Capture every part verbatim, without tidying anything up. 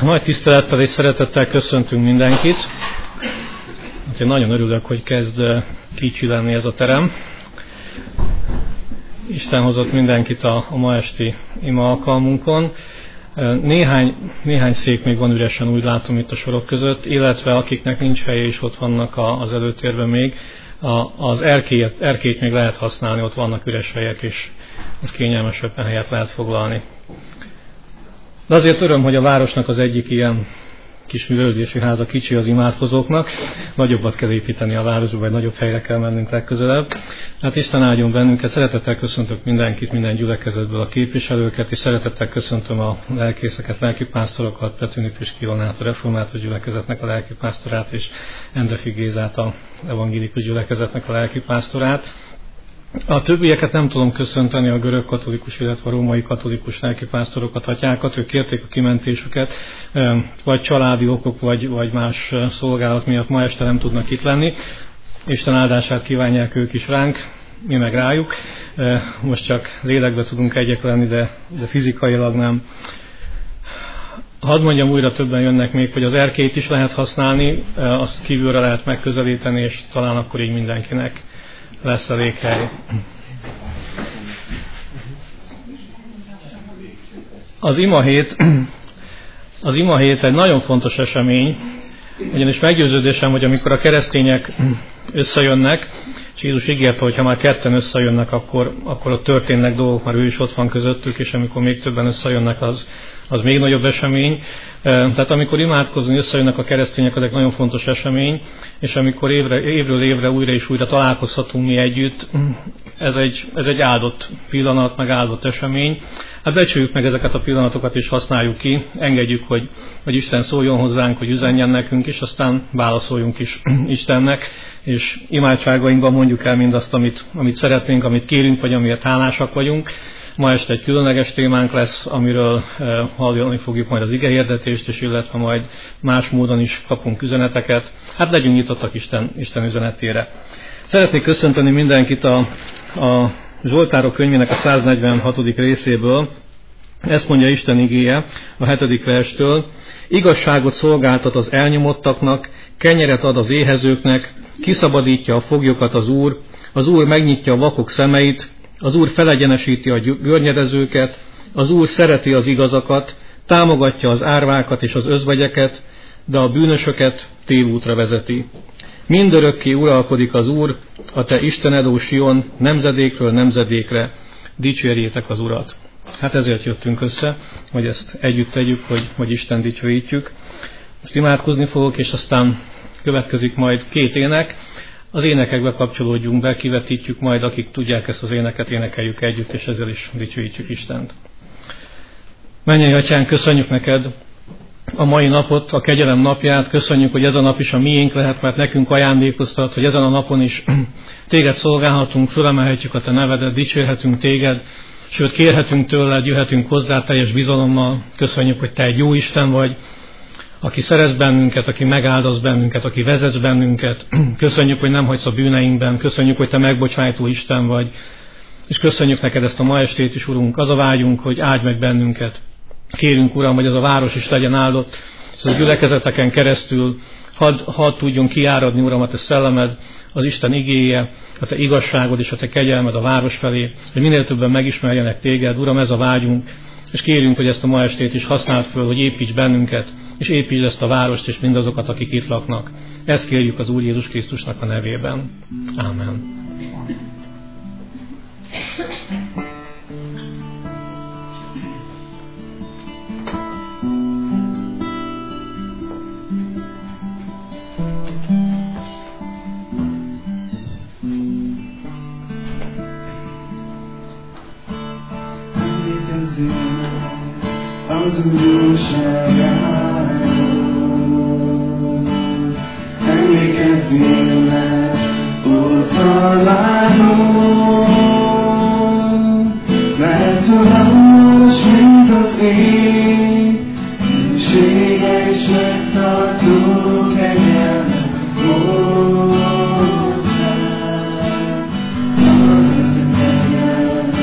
Nagy tisztelettel és szeretettel köszöntünk mindenkit. Én nagyon örülök, hogy kezd kicsi lenni ez a terem. Isten hozott mindenkit a, a ma esti ima alkalmunkon. Néhány, néhány szék még van üresen, úgy látom itt a sorok között, illetve akiknek nincs helye és ott vannak az előtérben még, az erkélyt, erkélyt még lehet használni, ott vannak üres helyek, és ott kényelmesebben helyet lehet foglalni. De azért öröm, hogy a városnak az egyik ilyen kis művelődési háza kicsi az imádkozóknak, nagyobbat kell építeni a városba, vagy nagyobb helyre kell mennünk legközelebb. Hát Isten áldjon bennünket, szeretettel köszöntök mindenkit, minden gyülekezetből a képviselőket, és szeretettel köszöntöm a lelkészeket, lelkipásztorokat, Petőnip és Kilonát, a református gyülekezetnek a lelkipásztorát, és Endefi Gézát, a evangélikus gyülekezetnek a lelkipásztorát. A többieket nem tudom köszönteni, a görög katolikus, illetve a római katolikus lelkipásztorokat, atyákat, ők kérték a kimentésüket, vagy családi okok, vagy, vagy más szolgálat miatt ma este nem tudnak itt lenni. Isten áldását kívánják ők is ránk, mi meg rájuk. Most csak lélekbe tudunk egyek lenni, de, de fizikailag nem. Hadd mondjam, újra többen jönnek még, hogy az erkélyt is lehet használni, azt kívülre lehet megközelíteni, és talán akkor így mindenkinek lesz elég hely. Az imahét, az imahét egy nagyon fontos esemény, ugyanis meggyőződésem, hogy amikor a keresztények összejönnek, és Jézus ígérte, hogy ha már ketten összejönnek, akkor, akkor ott történnek dolgok, már ő is ott van közöttük, és amikor még többen összejönnek, az, az még nagyobb esemény. Tehát amikor imádkozni összejönnek a keresztények, az egy nagyon fontos esemény, és amikor évre, évről évre újra és újra találkozhatunk mi együtt, ez egy, ez egy áldott pillanat, meg áldott esemény. Hát becsüljük meg ezeket a pillanatokat, és használjuk ki, engedjük, hogy, hogy Isten szóljon hozzánk, hogy üzenjen nekünk, és aztán válaszoljunk is Istennek, és imádságainkban mondjuk el mindazt, amit, amit szeretnénk, amit kérünk, vagy amiért hálásak vagyunk. Ma este egy különleges témánk lesz, amiről eh, hallani fogjuk majd az igehirdetést, és illetve majd más módon is kapunk üzeneteket. Hát legyünk nyitottak Isten, Isten üzenetére. Szeretnék köszönteni mindenkit a, a Zsoltárok könyvének a száznegyvenhatodik részéből. Ezt mondja Isten igéje a hetedik verstől. Igazságot szolgáltat az elnyomottaknak, kenyeret ad az éhezőknek, kiszabadítja a foglyokat az Úr, az Úr megnyitja a vakok szemeit, az Úr felegyenesíti a görnyedezőket, az Úr szereti az igazakat, támogatja az árvákat és az özvegyeket, de a bűnösöket tévútra vezeti. Mindörökké uralkodik az Úr, a te Istened, ó Sion, nemzedékről nemzedékre, dicsérjétek az Urat. Hát ezért jöttünk össze, hogy ezt együtt tegyük, hogy, hogy Isten dicsőítjük. Most imádkozni fogok, és aztán következik majd két ének. Az énekekbe kapcsolódjunk be, kivetítjük majd, akik tudják ezt az éneket, énekeljük együtt, és ezzel is dicsőítjük Istent. Mennyei Atyánk, köszönjük neked a mai napot, a kegyelem napját, köszönjük, hogy ez a nap is a miénk lehet, mert nekünk ajándékoztat, hogy ezen a napon is téged szolgálhatunk, fölemelhetjük a te nevedet, dicsérhetünk téged, sőt kérhetünk tőled, jöhetünk hozzá teljes bizalommal. Köszönjük, hogy te egy jó Isten vagy, aki szeretsz bennünket, aki megáldasz bennünket, aki vezetsz bennünket. Köszönjük, hogy nem hagysz a bűneinkben, köszönjük, hogy te megbocsájtó Isten vagy, és köszönjük neked ezt a ma estét is, Urunk. Az a vágyunk, hogy áldj meg bennünket. Kérünk, Uram, hogy ez a város is legyen áldott, és a gyülekezeteken keresztül hadd had tudjon kiáradni, Uram, a te szellemed, az Isten igéje, a te igazságod és a te kegyelmed a város felé, hogy minél többen megismerjenek téged. Uram, ez a vágyunk, és kérünk, hogy ezt a ma estét is használd föl, hogy építs bennünket, és építsd ezt a várost, és mindazokat, akik itt laknak. Ezt kérjük az Úr Jézus Krisztusnak a nevében. Ámen.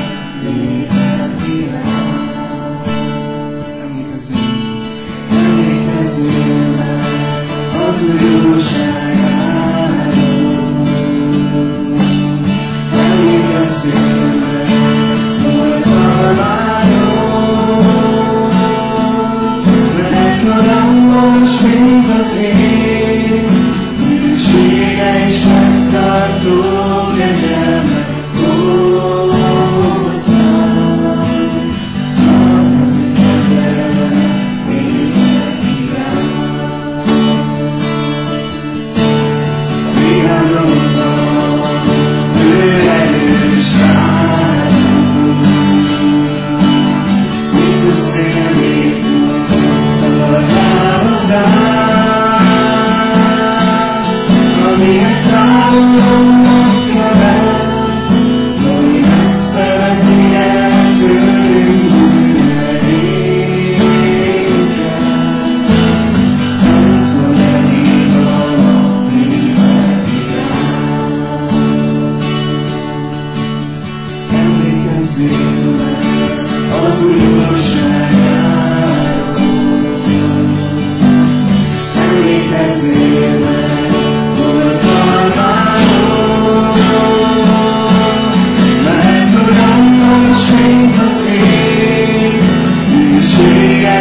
Amen.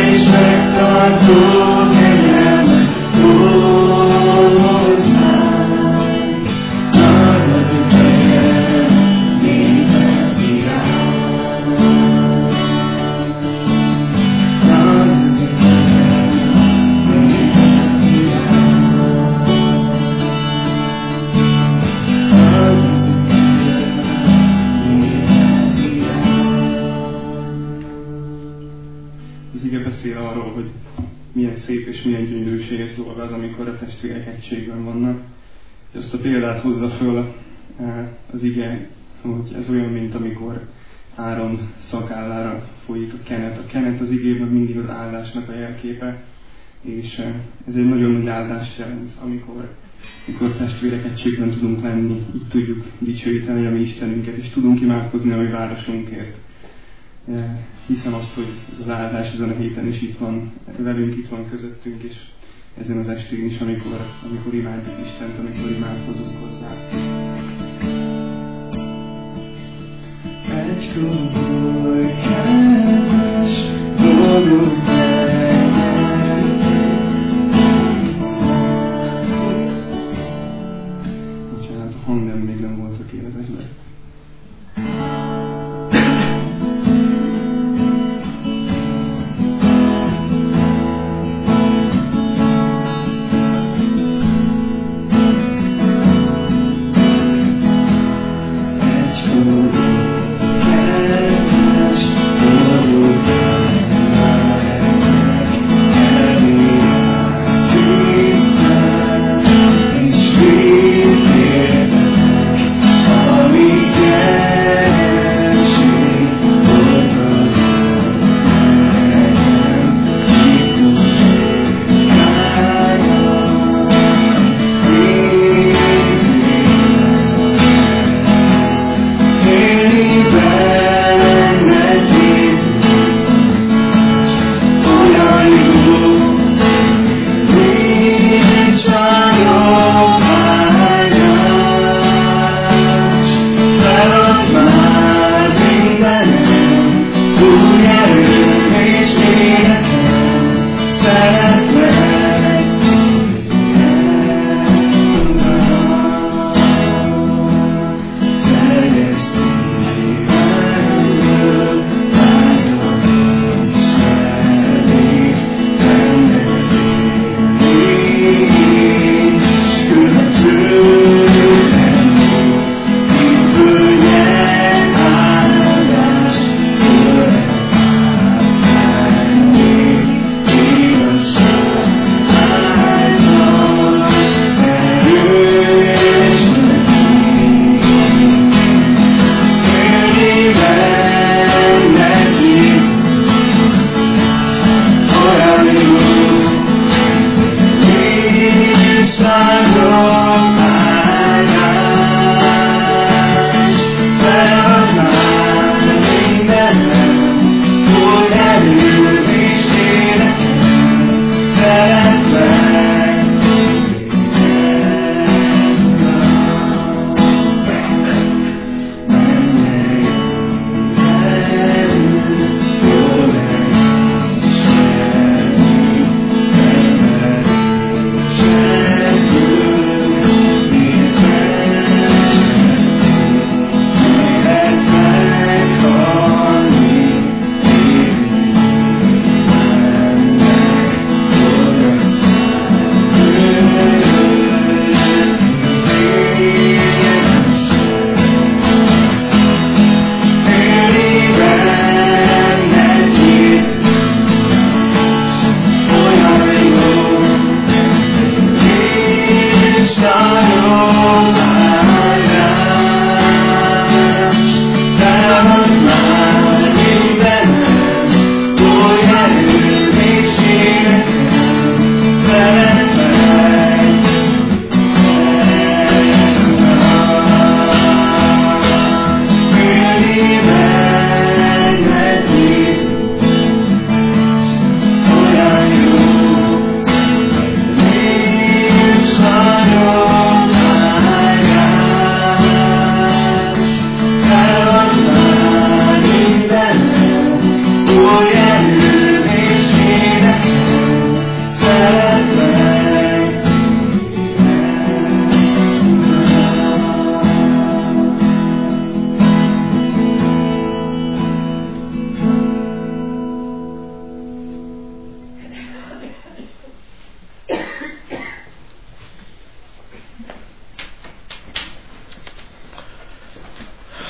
egységben vannak. És azt a példát hozza föl az ige, hogy ez olyan, mint amikor Áron szakállára folyik a kenet. A kenet az igében mindig az áldásnak a jelképe, és ez egy nagyon nagy áldást jelent, amikor, amikor testvérek egységben tudunk lenni, így tudjuk dicsőíteni a mi Istenünket, és tudunk imádkozni a mi városunkért. Hiszem azt, hogy ez az áldás ezen a héten is itt van, velünk itt van közöttünk, és ezen az estén is, amikor, amikor imádjuk Istent, amikor imádkozunk hozzá. Egy komoly, kedves dolog meg. Bocsánat, a hang nem, még nem volt tökéletesben. Bocsánat,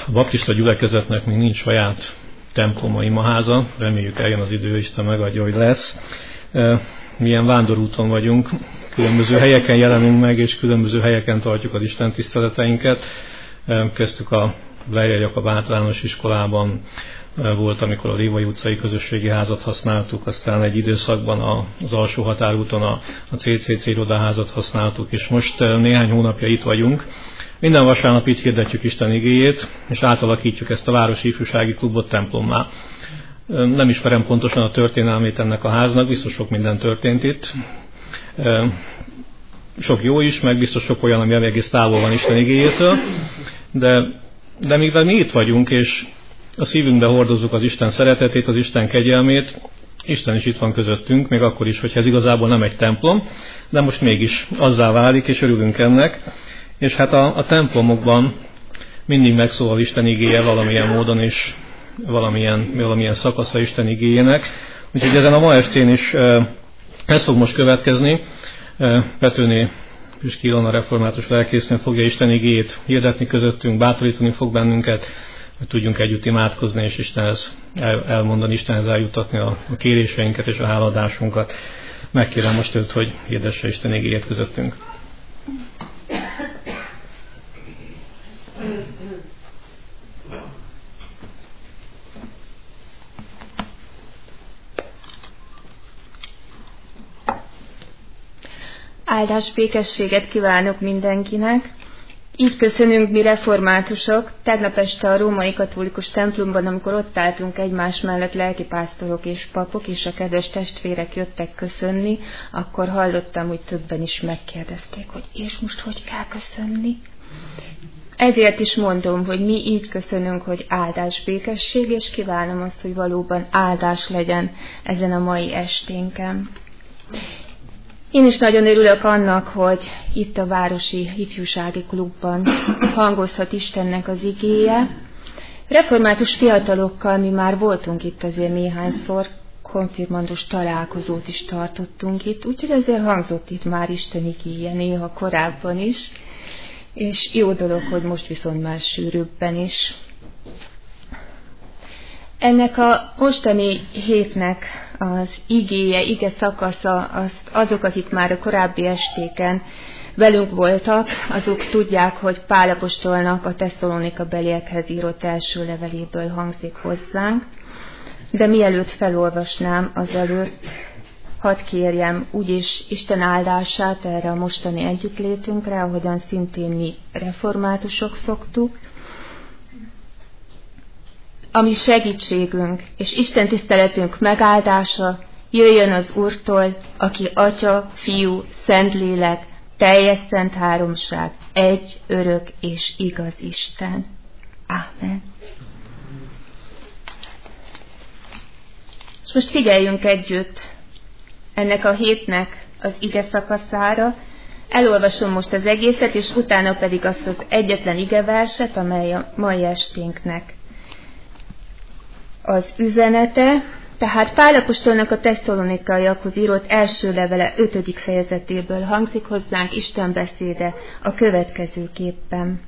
a baptista gyülekezetnek még nincs saját temploma, imaháza, reméljük eljön az idő, Isten megadja, hogy lesz. Milyen vándorúton vagyunk, különböző helyeken jelenünk meg, és különböző helyeken tartjuk az Isten tiszteleteinket. Kezdtük a Lejjel Jakab általános iskolában, volt, amikor a Lévai utcai közösségi házat használtuk, aztán egy időszakban az alsó határúton a, a cé cé cé irodaházat használtuk, és most néhány hónapja itt vagyunk. Minden vasárnap itt hirdetjük Isten igéjét, és átalakítjuk ezt a városi ifjúsági klubot templommá. Nem ismerem pontosan a történelmét ennek a háznak, biztos sok minden történt itt. Sok jó is, meg biztos sok olyan, ami egész távol van Isten igéjétől, de, de mivel mi itt vagyunk, és a szívünkbe hordozzuk az Isten szeretetét, az Isten kegyelmét, Isten is itt van közöttünk, még akkor is, hogyha ez igazából nem egy templom, de most mégis azzá válik, és örülünk ennek. És hát a, a templomokban mindig megszólal Isten igéje valamilyen módon, és valamilyen, valamilyen szakasza Isten igéjének. Úgyhogy ezen a ma estén is ez fog most következni. Petőné Püski Ilona református lelkésznő fogja Isten igéjét hirdetni közöttünk, bátorítani fog bennünket, hogy tudjunk együtt imádkozni, és Istenhez elmondani, Istenhez eljutatni a kéréseinket és a háladásunkat. Megkérem most őt, hogy hirdesse Isten igéjét közöttünk. Áldás, békességet kívánok mindenkinek! Így köszönünk mi reformátusok. Tegnap este a római katolikus templomban, amikor ott álltunk egymás mellett lelkipásztorok és papok, és a kedves testvérek jöttek köszönni, akkor hallottam, hogy többen is megkérdezték, hogy és most hogy kell köszönni? Ezért is mondom, hogy mi így köszönünk, hogy áldás, békesség, és kívánom azt, hogy valóban áldás legyen ezen a mai esténken. Én is nagyon örülök annak, hogy itt a Városi Ifjúsági Klubban hangozhat Istennek az igéje. Református fiatalokkal mi már voltunk itt azért néhányszor, konfirmandus találkozót is tartottunk itt, úgyhogy azért hangzott itt már Isten igéje néha korábban is, és jó dolog, hogy most viszont már sűrűbben is. Ennek a mostani hétnek az igéje, ige szakasza, azt azok, akik már a korábbi estéken velünk voltak, azok tudják, hogy Pál apostolnak a Tesszalonika beliekhez írott első leveléből hangzik hozzánk. De mielőtt felolvasnám, azelőtt hadd kérjem úgyis Isten áldását erre a mostani együttlétünkre, ahogyan szintén mi reformátusok szoktuk. Ami segítségünk és Isten tiszteletünk megáldása jöjjön az Úrtól, aki Atya, Fiú, Szentlélek, teljes szent háromság, egy, örök és igaz Isten. Ámen. És most figyeljünk együtt ennek a hétnek az ige szakaszára. Elolvasom most az egészet, és utána pedig azt az egyetlen igeverset, amely a mai esténknek az üzenete. Tehát Pál apostolnak a tesszalonikaiakhoz írott első levele ötödik fejezetéből hangzik hozzánk Isten beszéde a következőképpen.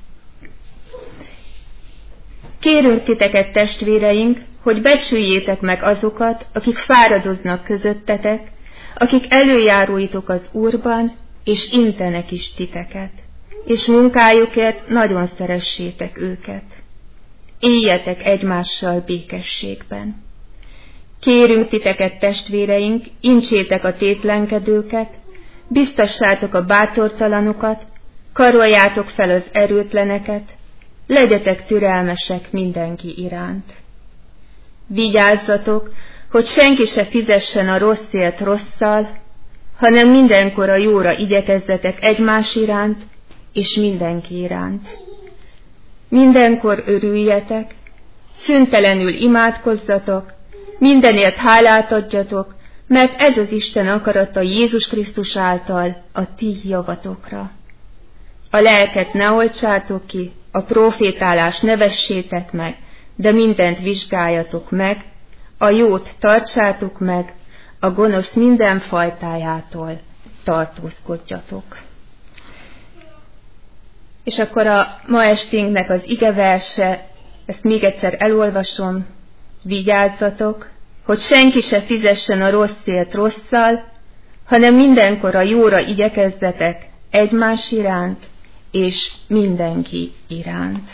Kérünk titeket, testvéreink, hogy becsüljétek meg azokat, akik fáradoznak közöttetek, akik előjáróitok az Úrban, és intenek is titeket, és munkájukért nagyon szeressétek őket. Éljetek egymással békességben. Kérünk titeket, testvéreink, incsétek a tétlenkedőket, biztassátok a bátortalanokat, karoljátok fel az erőtleneket, legyetek türelmesek mindenki iránt. Vigyázzatok, hogy senki se fizessen a rosszért rosszal, hanem mindenkor a jóra igyekezzetek egymás iránt, és mindenki iránt. Mindenkor örüljetek, szüntelenül imádkozzatok, mindenért hálát adjatok, mert ez az Isten akarata Jézus Krisztus által a ti javatokra. A lelket ne oltsátok ki, a profétálást ne vessétek meg, de mindent vizsgáljatok meg, a jót tartsátok meg, a gonosz minden fajtájától tartózkodjatok. És akkor a ma esténknek az igeverse ezt még egyszer elolvasom, vigyázzatok, hogy senki se fizessen a rosszért rosszal, hanem mindenkor a jóra igyekezzetek egymás iránt, és mindenki iránt.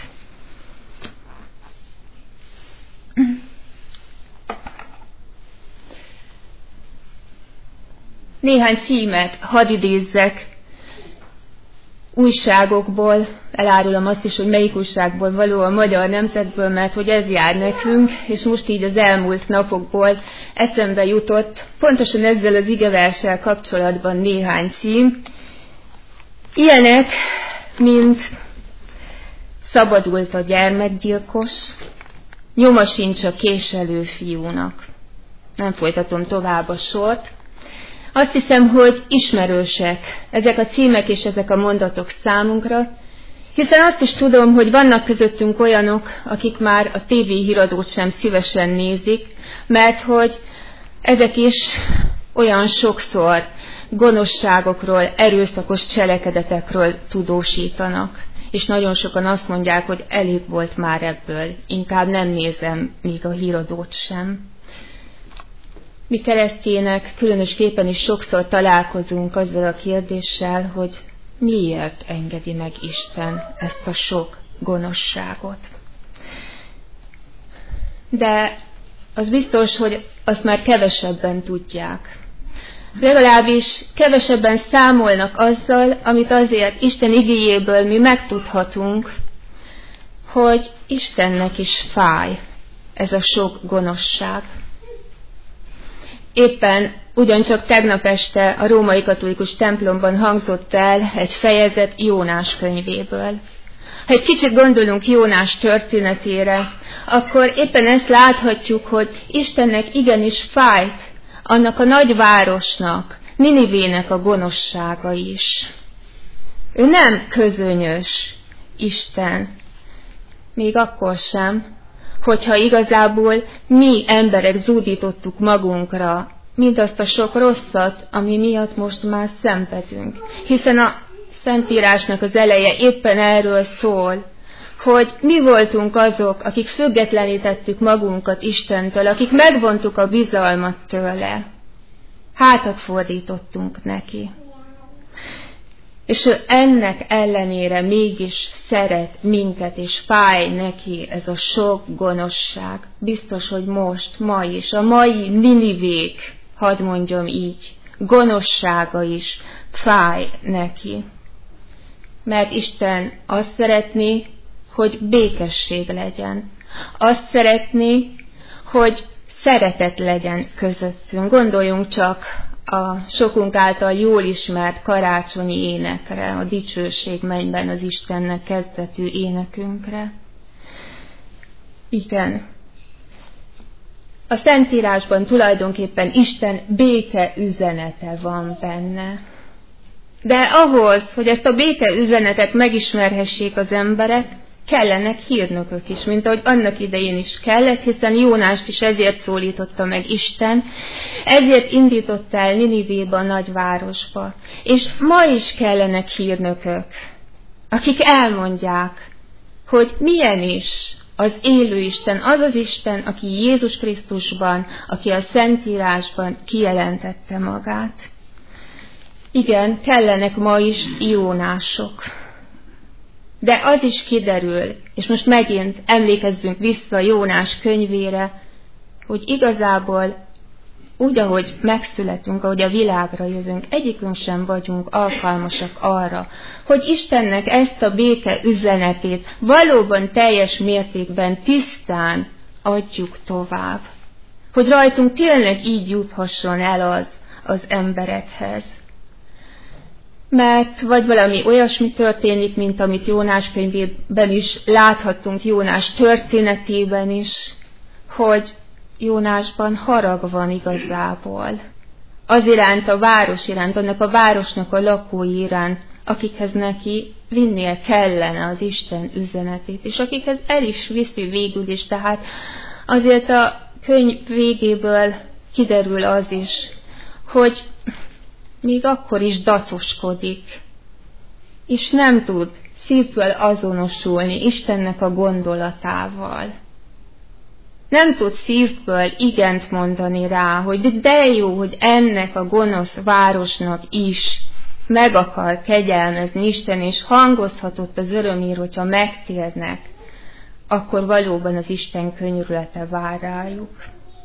Néhány címet hadd idézzek újságokból, elárulom azt is, hogy melyik újságból való, a Magyar Nemzetből, mert hogy ez jár nekünk, és most így az elmúlt napokból eszembe jutott pontosan ezzel az igeverssel kapcsolatban néhány cím. Ilyenek, mint szabadult a gyermekgyilkos, nyoma sincs a késelő fiúnak. Nem folytatom tovább a sort. Azt hiszem, hogy ismerősek ezek a címek és ezek a mondatok számunkra, hiszen azt is tudom, hogy vannak közöttünk olyanok, akik már a tévé híradót sem szívesen nézik, mert hogy ezek is olyan sokszor gonoszságokról, erőszakos cselekedetekről tudósítanak. És nagyon sokan azt mondják, hogy elég volt már ebből, inkább nem nézem még a híradót sem. Mi keresztjének különösképpen is sokszor találkozunk azzal a kérdéssel, hogy miért engedi meg Isten ezt a sok gonoszságot. De az biztos, hogy azt már kevesebben tudják. Legalábbis kevesebben számolnak azzal, amit azért Isten igéjéből mi megtudhatunk, hogy Istennek is fáj ez a sok gonoszság. Éppen ugyancsak tegnap este a római katolikus templomban hangzott el egy fejezet Jónás könyvéből. Ha egy kicsit gondolunk Jónás történetére, akkor éppen ezt láthatjuk, hogy Istennek igenis fájt annak a nagy városnak, Ninivének a gonoszsága is. Ő nem közönyös Isten, még akkor sem, hogyha igazából mi emberek zúdítottuk magunkra mindazt a sok rosszat, ami miatt most már szenvedünk. Hiszen a Szentírásnak az eleje éppen erről szól, hogy mi voltunk azok, akik függetlenítettük magunkat Istentől, akik megvontuk a bizalmat tőle. Hátat fordítottunk neki. És ő ennek ellenére mégis szeret minket, és fáj neki ez a sok gonoszság. Biztos, hogy most, ma is, a mai Ninivék, hadd mondjam így, gonoszsága is fáj neki. Mert Isten azt szeretné, hogy békesség legyen. Azt szeretné, hogy szeretet legyen közöttünk. Gondoljunk csak a sokunk által jól ismert karácsonyi énekre, a Dicsőség mennyben az Istennek kezdetű énekünkre. Igen. A Szentírásban tulajdonképpen Isten béke üzenete van benne. De ahhoz, hogy ezt a béke üzenetet megismerhessék az emberek, kellenek hírnökök is, mint ahogy annak idején is kellett, hiszen Jónást is ezért szólította meg Isten, ezért indította el Ninivébe, a nagyvárosba. És ma is kellenek hírnökök, akik elmondják, hogy milyen is az élő Isten, az az Isten, aki Jézus Krisztusban, aki a Szentírásban kijelentette magát. Igen, kellenek ma is Jónások. De az is kiderül, és most megint emlékezzünk vissza Jónás könyvére, hogy igazából úgy, ahogy megszületünk, ahogy a világra jövünk, egyikünk sem vagyunk alkalmasak arra, hogy Istennek ezt a béke üzenetét valóban teljes mértékben tisztán adjuk tovább. Hogy rajtunk tényleg így juthasson el az az emberekhez. Mert vagy valami olyasmi történik, mint amit Jónás könyvében is láthatunk, Jónás történetében is, hogy Jónásban harag van igazából. Az iránt, a város iránt, annak a városnak a lakói iránt, akikhez neki vinnie kellene az Isten üzenetét, és akikhez el is viszi végül is. Tehát azért a könyv végéből kiderül az is, hogy még akkor is dacoskodik, és nem tud szívből azonosulni Istennek a gondolatával. Nem tud szívből igent mondani rá, hogy de jó, hogy ennek a gonosz városnak is meg akar kegyelmezni Isten, és hangozhatott az örömír, hogyha megtérnek, akkor valóban az Isten könyörülete vár rájuk.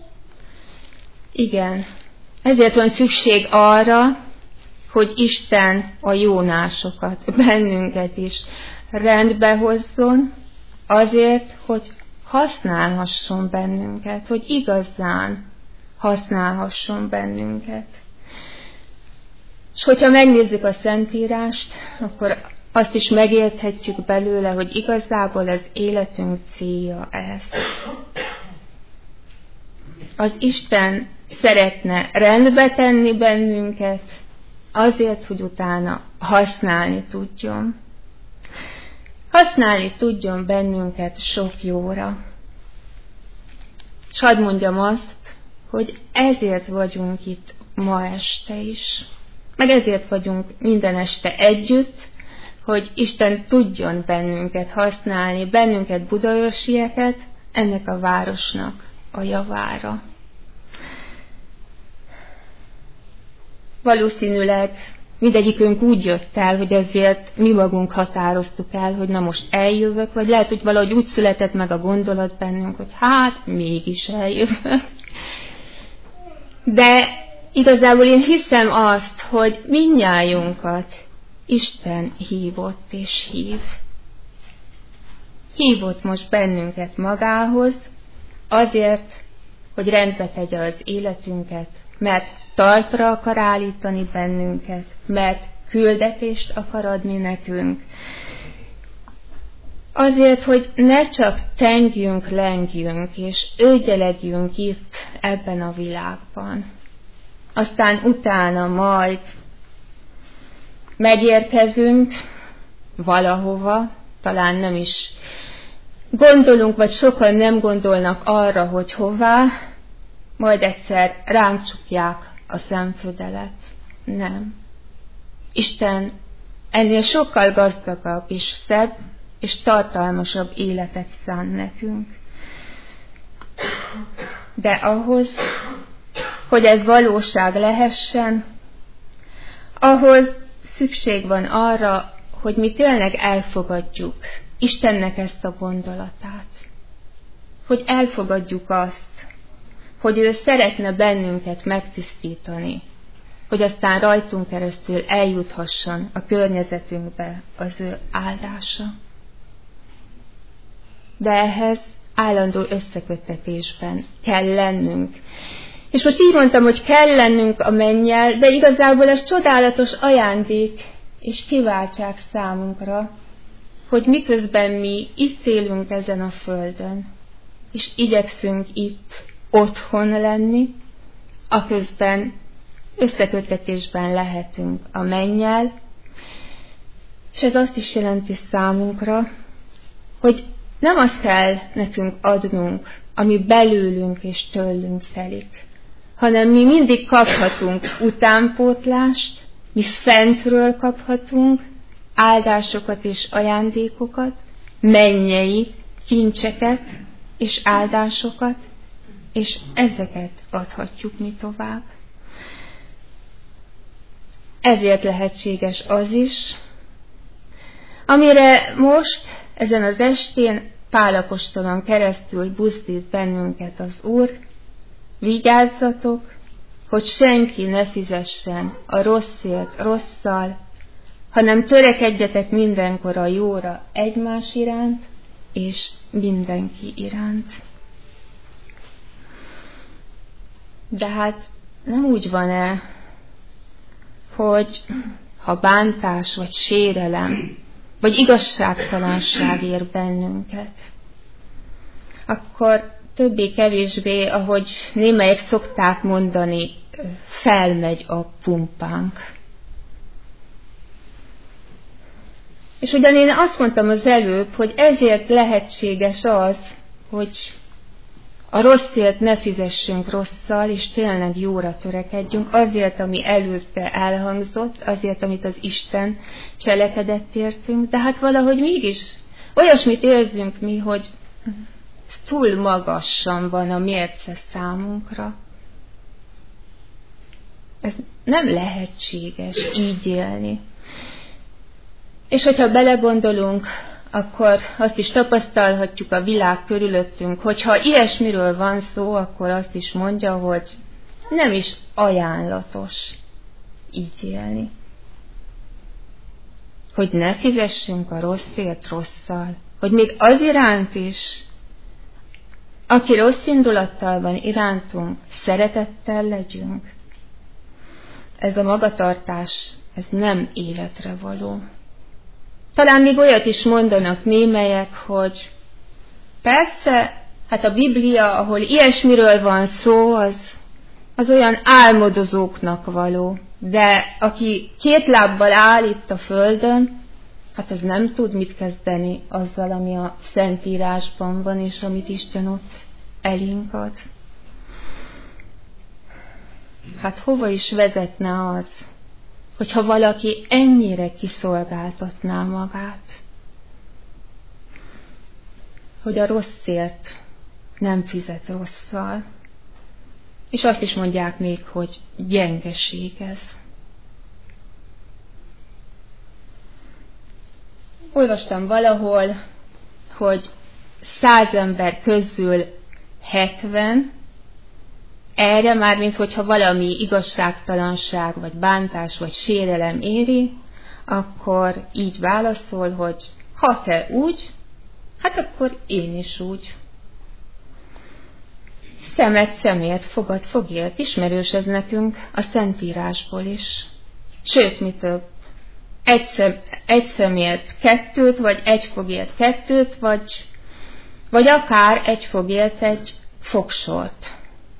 Igen, ezért van szükség arra, hogy Isten a jónásokat, bennünket is rendbe hozzon, azért, hogy használhasson bennünket, hogy igazán használhasson bennünket. És hogyha megnézzük a Szentírást, akkor azt is megérthetjük belőle, hogy igazából az életünk célja ez. Az Isten szeretne rendbe tenni bennünket, azért, hogy utána használni tudjon. Használni tudjon bennünket sok jóra. És hadd mondjam azt, hogy ezért vagyunk itt ma este is. Meg ezért vagyunk minden este együtt, hogy Isten tudjon bennünket használni, bennünket budaörsieket, ennek a városnak a javára. Valószínűleg mindegyikünk úgy jött el, hogy azért mi magunk határoztuk el, hogy na most eljövök, vagy lehet, hogy valahogy úgy született meg a gondolat bennünk, hogy hát mégis eljövök. De igazából én hiszem azt, hogy mindnyájunkat Isten hívott és hív. Hívott most bennünket magához, azért, hogy rendbe tegye az életünket, mert talpra akar állítani bennünket, mert küldetést akar adni nekünk. Azért, hogy ne csak tengjünk, lengjünk, és őgyelegjünk itt ebben a világban. Aztán utána majd megérkezünk valahova, talán nem is gondolunk, vagy sokan nem gondolnak arra, hogy hová, majd egyszer ránk csukják a szemfödelet. Nem. Isten ennél sokkal gazdagabb és szebb és tartalmasabb életet szán nekünk. De ahhoz, hogy ez valóság lehessen, ahhoz szükség van arra, hogy mi tényleg elfogadjuk Istennek ezt a gondolatát. Hogy elfogadjuk azt, hogy ő szeretne bennünket megtisztítani, hogy aztán rajtunk keresztül eljuthasson a környezetünkbe az ő áldása. De ehhez állandó összeköttetésben kell lennünk. És most így mondtam, hogy kell lennünk a mennyel, de igazából ez csodálatos ajándék és kiváltság számunkra, hogy miközben mi itt élünk ezen a földön, és igyekszünk itt otthon lenni, aközben összeköttetésben lehetünk a mennyel, és ez azt is jelenti számunkra, hogy nem azt kell nekünk adnunk, ami belőlünk és tőlünk telik, hanem mi mindig kaphatunk utánpótlást, mi fentről kaphatunk áldásokat és ajándékokat, mennyei kincseket és áldásokat, és ezeket adhatjuk mi tovább. Ezért lehetséges az is, amire most, ezen az estén Pál apostolon keresztül buzdít bennünket az Úr, vigyázzatok, hogy senki ne fizessen a rosszért rosszal, hanem törekedjetek mindenkor a jóra egymás iránt, és mindenki iránt. De hát nem úgy van-e, hogy ha bántás, vagy sérelem, vagy igazságtalanság ér bennünket, akkor többé-kevésbé, ahogy némelyek szokták mondani, felmegy a pumpánk. És ugyan én azt mondtam az előbb, hogy ezért lehetséges az, hogy a rosszért ne fizessünk rosszal, és tényleg jóra törekedjünk, azért, ami előtte elhangzott, azért, amit az Isten cselekedett értünk, de hát valahogy mégis olyasmit érzünk mi, hogy túl magasan van a mérce számunkra. Ez nem lehetséges így élni. És hogyha belegondolunk, akkor azt is tapasztalhatjuk a világ körülöttünk, hogyha ilyesmiről van szó, akkor azt is mondja, hogy nem is ajánlatos így élni. Hogy ne fizessünk a rosszért rosszal, hogy még az iránt is, aki rossz indulattal van irántunk, szeretettel legyünk. Ez a magatartás, ez nem életre való. Talán még olyat is mondanak némelyek, hogy persze, hát a Biblia, ahol ilyesmiről van szó, az, az olyan álmodozóknak való. De aki két lábbal áll itt a földön, hát az nem tud mit kezdeni azzal, ami a Szentírásban van, és amit Isten ott elénk ad. Hát hova is vezetne az, hogyha valaki ennyire kiszolgáltatná magát, hogy a rosszért nem fizet rosszal. És azt is mondják még, hogy gyengeség ez. Olvastam valahol, hogy száz ember közül hetven, erre már, mint hogyha valami igazságtalanság, vagy bántás, vagy sérelem éri, akkor így válaszol, hogy ha te úgy, hát akkor én is úgy. Szemet szemért, fogad fogért, ismerős ez nekünk a Szentírásból is. Sőt, mi több, egy, szem, egy szemért kettőt, vagy egy fogért kettőt, vagy, vagy akár egy fogért egy fogsort.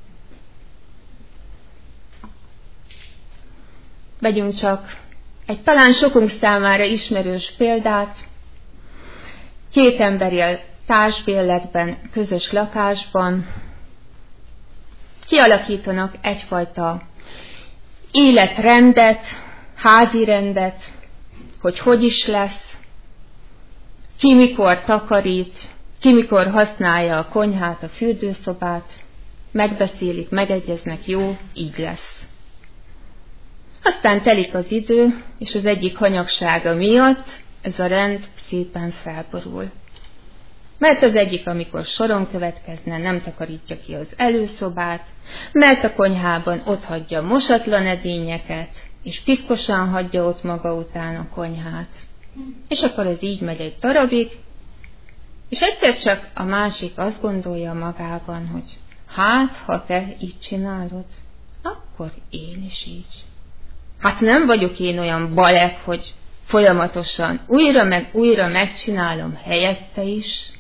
Vegyünk csak egy talán sokunk számára ismerős példát. Két ember él társbérletben, közös lakásban, kialakítanak egyfajta életrendet, házi rendet, hogy hogy is lesz, ki mikor takarít, ki mikor használja a konyhát, a fürdőszobát, megbeszélik, megegyeznek, jó, így lesz. Aztán telik az idő, és az egyik hanyagsága miatt ez a rend szépen felborul. Mert az egyik, amikor soron következne, nem takarítja ki az előszobát, mert a konyhában ott hagyja mosatlan edényeket, és piszkosan hagyja ott maga után a konyhát. És akkor ez így megy egy darabig, és egyszer csak a másik azt gondolja magában, hogy hát, ha te így csinálod, akkor én is így. Hát nem vagyok én olyan balek, hogy folyamatosan újra meg újra megcsinálom helyette is,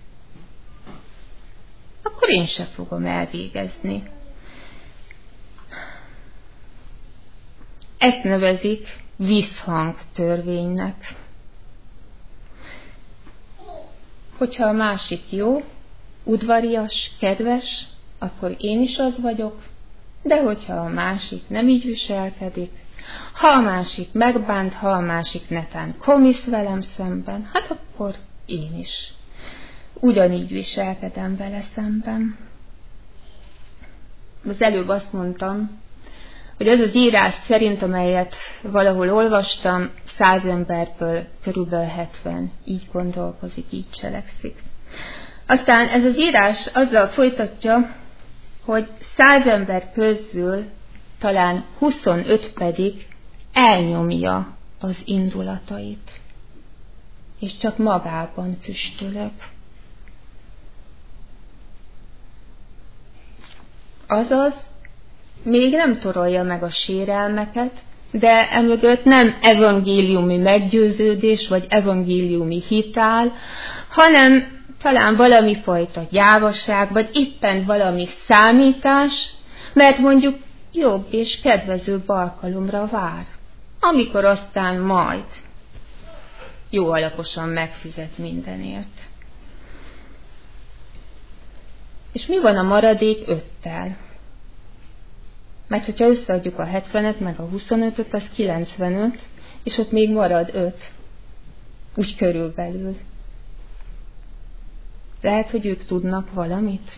akkor én se fogom elvégezni. Ezt nevezik visszhangtörvénynek. Hogyha a másik jó, udvarias, kedves, akkor én is az vagyok, de hogyha a másik nem így viselkedik, ha a másik megbánt, ha a másik netán komisz velem szemben, hát akkor én is ugyanígy viselkedem vele szemben. Az előbb azt mondtam, hogy az az írás szerint, amelyet valahol olvastam, száz emberből körülbelül hetven így gondolkozik, így cselekszik. Aztán ez az írás azzal folytatja, hogy száz ember közül talán huszonöt pedig elnyomja az indulatait, és csak magában füstölög. Azaz, még nem torolja meg a sérelmeket, de emögött nem evangéliumi meggyőződés, vagy evangéliumi hitál, hanem talán valami fajta gyávaság, vagy éppen valami számítás, mert mondjuk jobb és kedvezőbb alkalomra vár, amikor aztán majd jó alaposan megfizet mindenért. És mi van a maradék öttel? Mert hogyha összeadjuk a hetvenet meg a huszonötöt, az kilencvenöt, és ott még marad öt. Úgy körülbelül. Lehet, hogy ők tudnak valamit?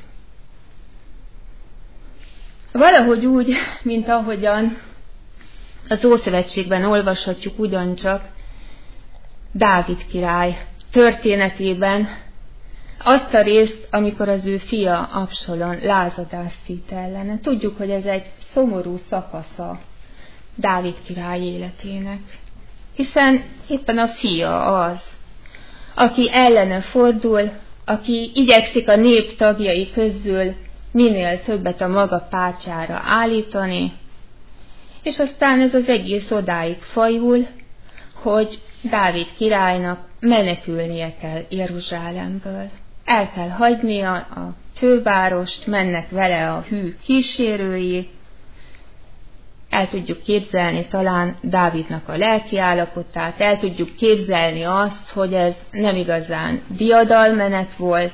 Valahogy úgy, mint ahogyan az Ószövetségben olvashatjuk ugyancsak Dávid király történetében azt a részt, amikor az ő fia Absalon lázadást szít ellene. Tudjuk, hogy ez egy szomorú szakasza Dávid király életének, hiszen éppen a fia az, aki ellene fordul, aki igyekszik a nép tagjai közül minél többet a maga pártjára állítani, és aztán ez az egész odáig fajul, hogy Dávid királynak menekülnie kell Jeruzsálemből. El kell hagynia a fővárost, mennek vele a hű kísérői. El tudjuk képzelni talán Dávidnak a lelki állapotát, el tudjuk képzelni azt, hogy ez nem igazán diadalmenet volt.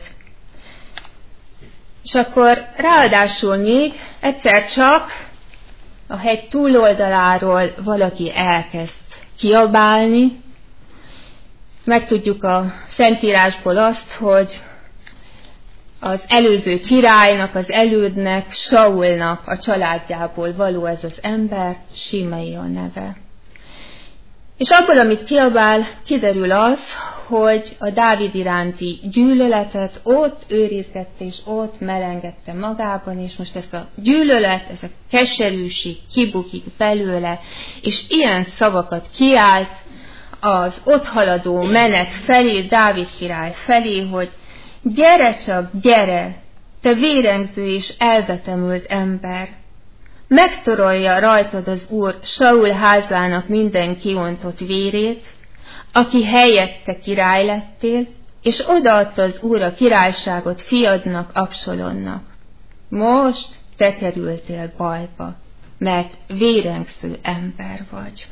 És akkor ráadásul még egyszer csak a hegy túloldaláról valaki elkezd kiabálni. Megtudjuk a Szentírásból azt, hogy az előző királynak, az elődnek, Saulnak a családjából való ez az ember, Simei a neve. És abból, amit kiabál, kiderül az, hogy a Dávid iránti gyűlöletet ott őrizgette és ott melengedte magában, és most ezt a gyűlölet, ez a keserűség kibukik belőle, és ilyen szavakat kiált az ott haladó menet felé, Dávid király felé, hogy gyere csak, gyere, te vérengző és elvetemült ember! Megtorolja rajtad az Úr Saul házának minden kiontott vérét, aki helyette király lettél, és odaadta az Úr a királyságot fiadnak, Absalonnak. Most te kerültél bajba, mert vérengző ember vagy.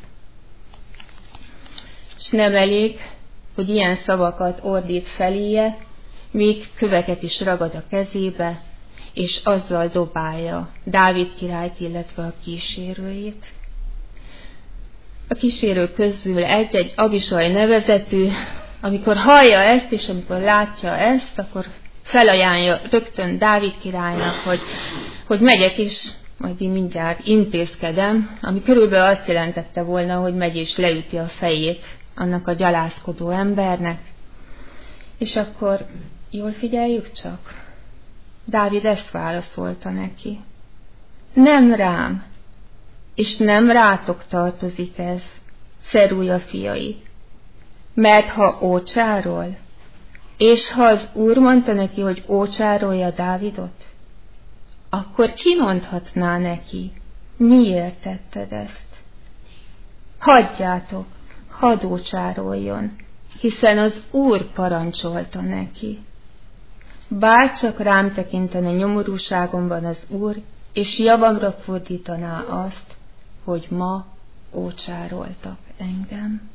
És nem elég, hogy ilyen szavakat ordít feléje, még köveket is ragad a kezébe, és azzal dobálja Dávid királyt, illetve a kísérőjét. A kísérők közül egy-egy Abisaj nevezetű, amikor hallja ezt, és amikor látja ezt, akkor felajánlja rögtön Dávid királynak, hogy, hogy megyek is, majd én mindjárt intézkedem, ami körülbelül azt jelentette volna, hogy megy és leüti a fejét annak a gyalázkodó embernek. És akkor jól figyeljük csak, Dávid ezt válaszolta neki. Nem rám, és nem rátok tartozik ez, Szerúja fiai, mert ha ócsárol, és ha az Úr mondta neki, hogy ócsárolja Dávidot, akkor ki mondhatná neki, miért tetted ezt? Hagyjátok, hadd ócsároljon, hiszen az Úr parancsolta neki. Bárcsak rám tekintene nyomorúságomban az Úr, és javamra fordítaná azt, hogy ma ócsároltak engem.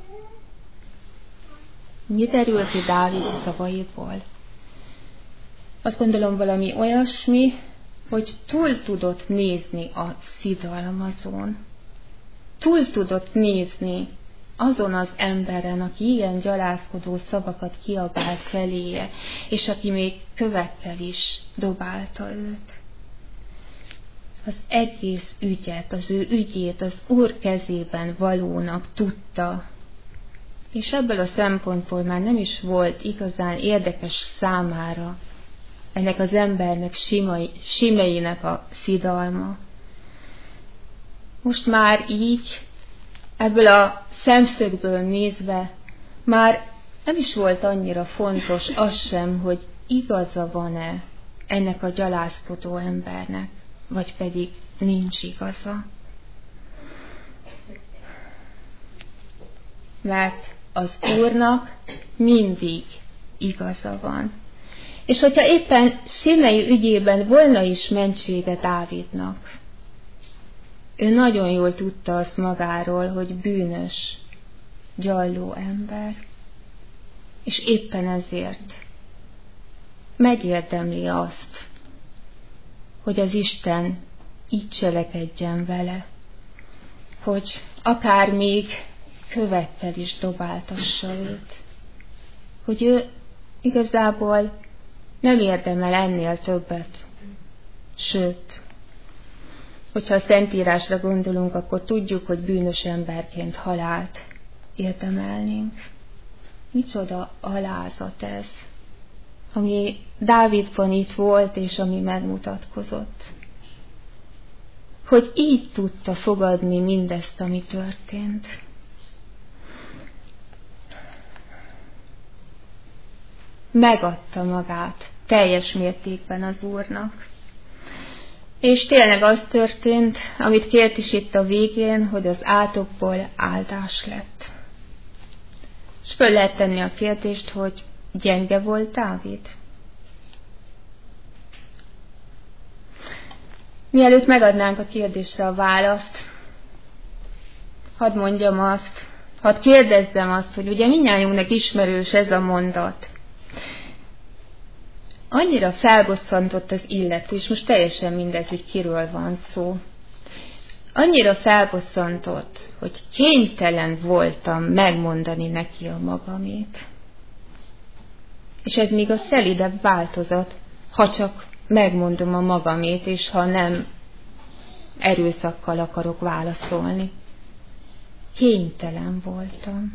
Mi derül ki Dávid szavaiból? Azt gondolom valami olyasmi, hogy túl tudott nézni a szidalmazón. Túl tudott nézni azon az emberen, aki ilyen gyalázkodó szavakat kiabál feléje, és aki még kövekkel is dobálta őt. Az egész ügyet, az ő ügyét az Úr kezében valónak tudta, és ebből a szempontból már nem is volt igazán érdekes számára ennek az embernek, Simeinek a szidalma. Most már így, ebből a szemszögből nézve, már nem is volt annyira fontos az sem, hogy igaza van-e ennek a gyalázkodó embernek, vagy pedig nincs igaza. Mert az Úrnak mindig igaza van. És hogyha éppen Simei ügyében volna is mentsége Dávidnak, ő nagyon jól tudta azt magáról, hogy bűnös, gyalló ember, és éppen ezért megérdemli azt, hogy az Isten így cselekedjen vele, hogy akár még kövekkel is dobáltassa őt, hogy ő igazából nem érdemel ennél többet. Sőt, hogyha a Szentírásra gondolunk, akkor tudjuk, hogy bűnös emberként halált érdemelnénk. Micsoda alázat ez, ami Dávidban itt volt, és ami megmutatkozott. Hogy így tudta fogadni mindezt, ami történt. Megadta magát teljes mértékben az Úrnak. És tényleg az történt, amit kért is itt a végén, hogy az átokból áldás lett. És föl lehet tenni a kérdést, hogy gyenge volt Dávid? Mielőtt megadnánk a kérdésre a választ, hadd mondjam azt, hadd kérdezzem azt, hogy ugye mindnyájunknak ismerős ez a mondat. Annyira felbosszantott az illető, és most teljesen mindegy, hogy kiről van szó. Annyira felbosszantott, hogy kénytelen voltam megmondani neki a magamét. És ez még a szelidebb változat, ha csak megmondom a magamét, és ha nem erőszakkal akarok válaszolni. Kénytelen voltam.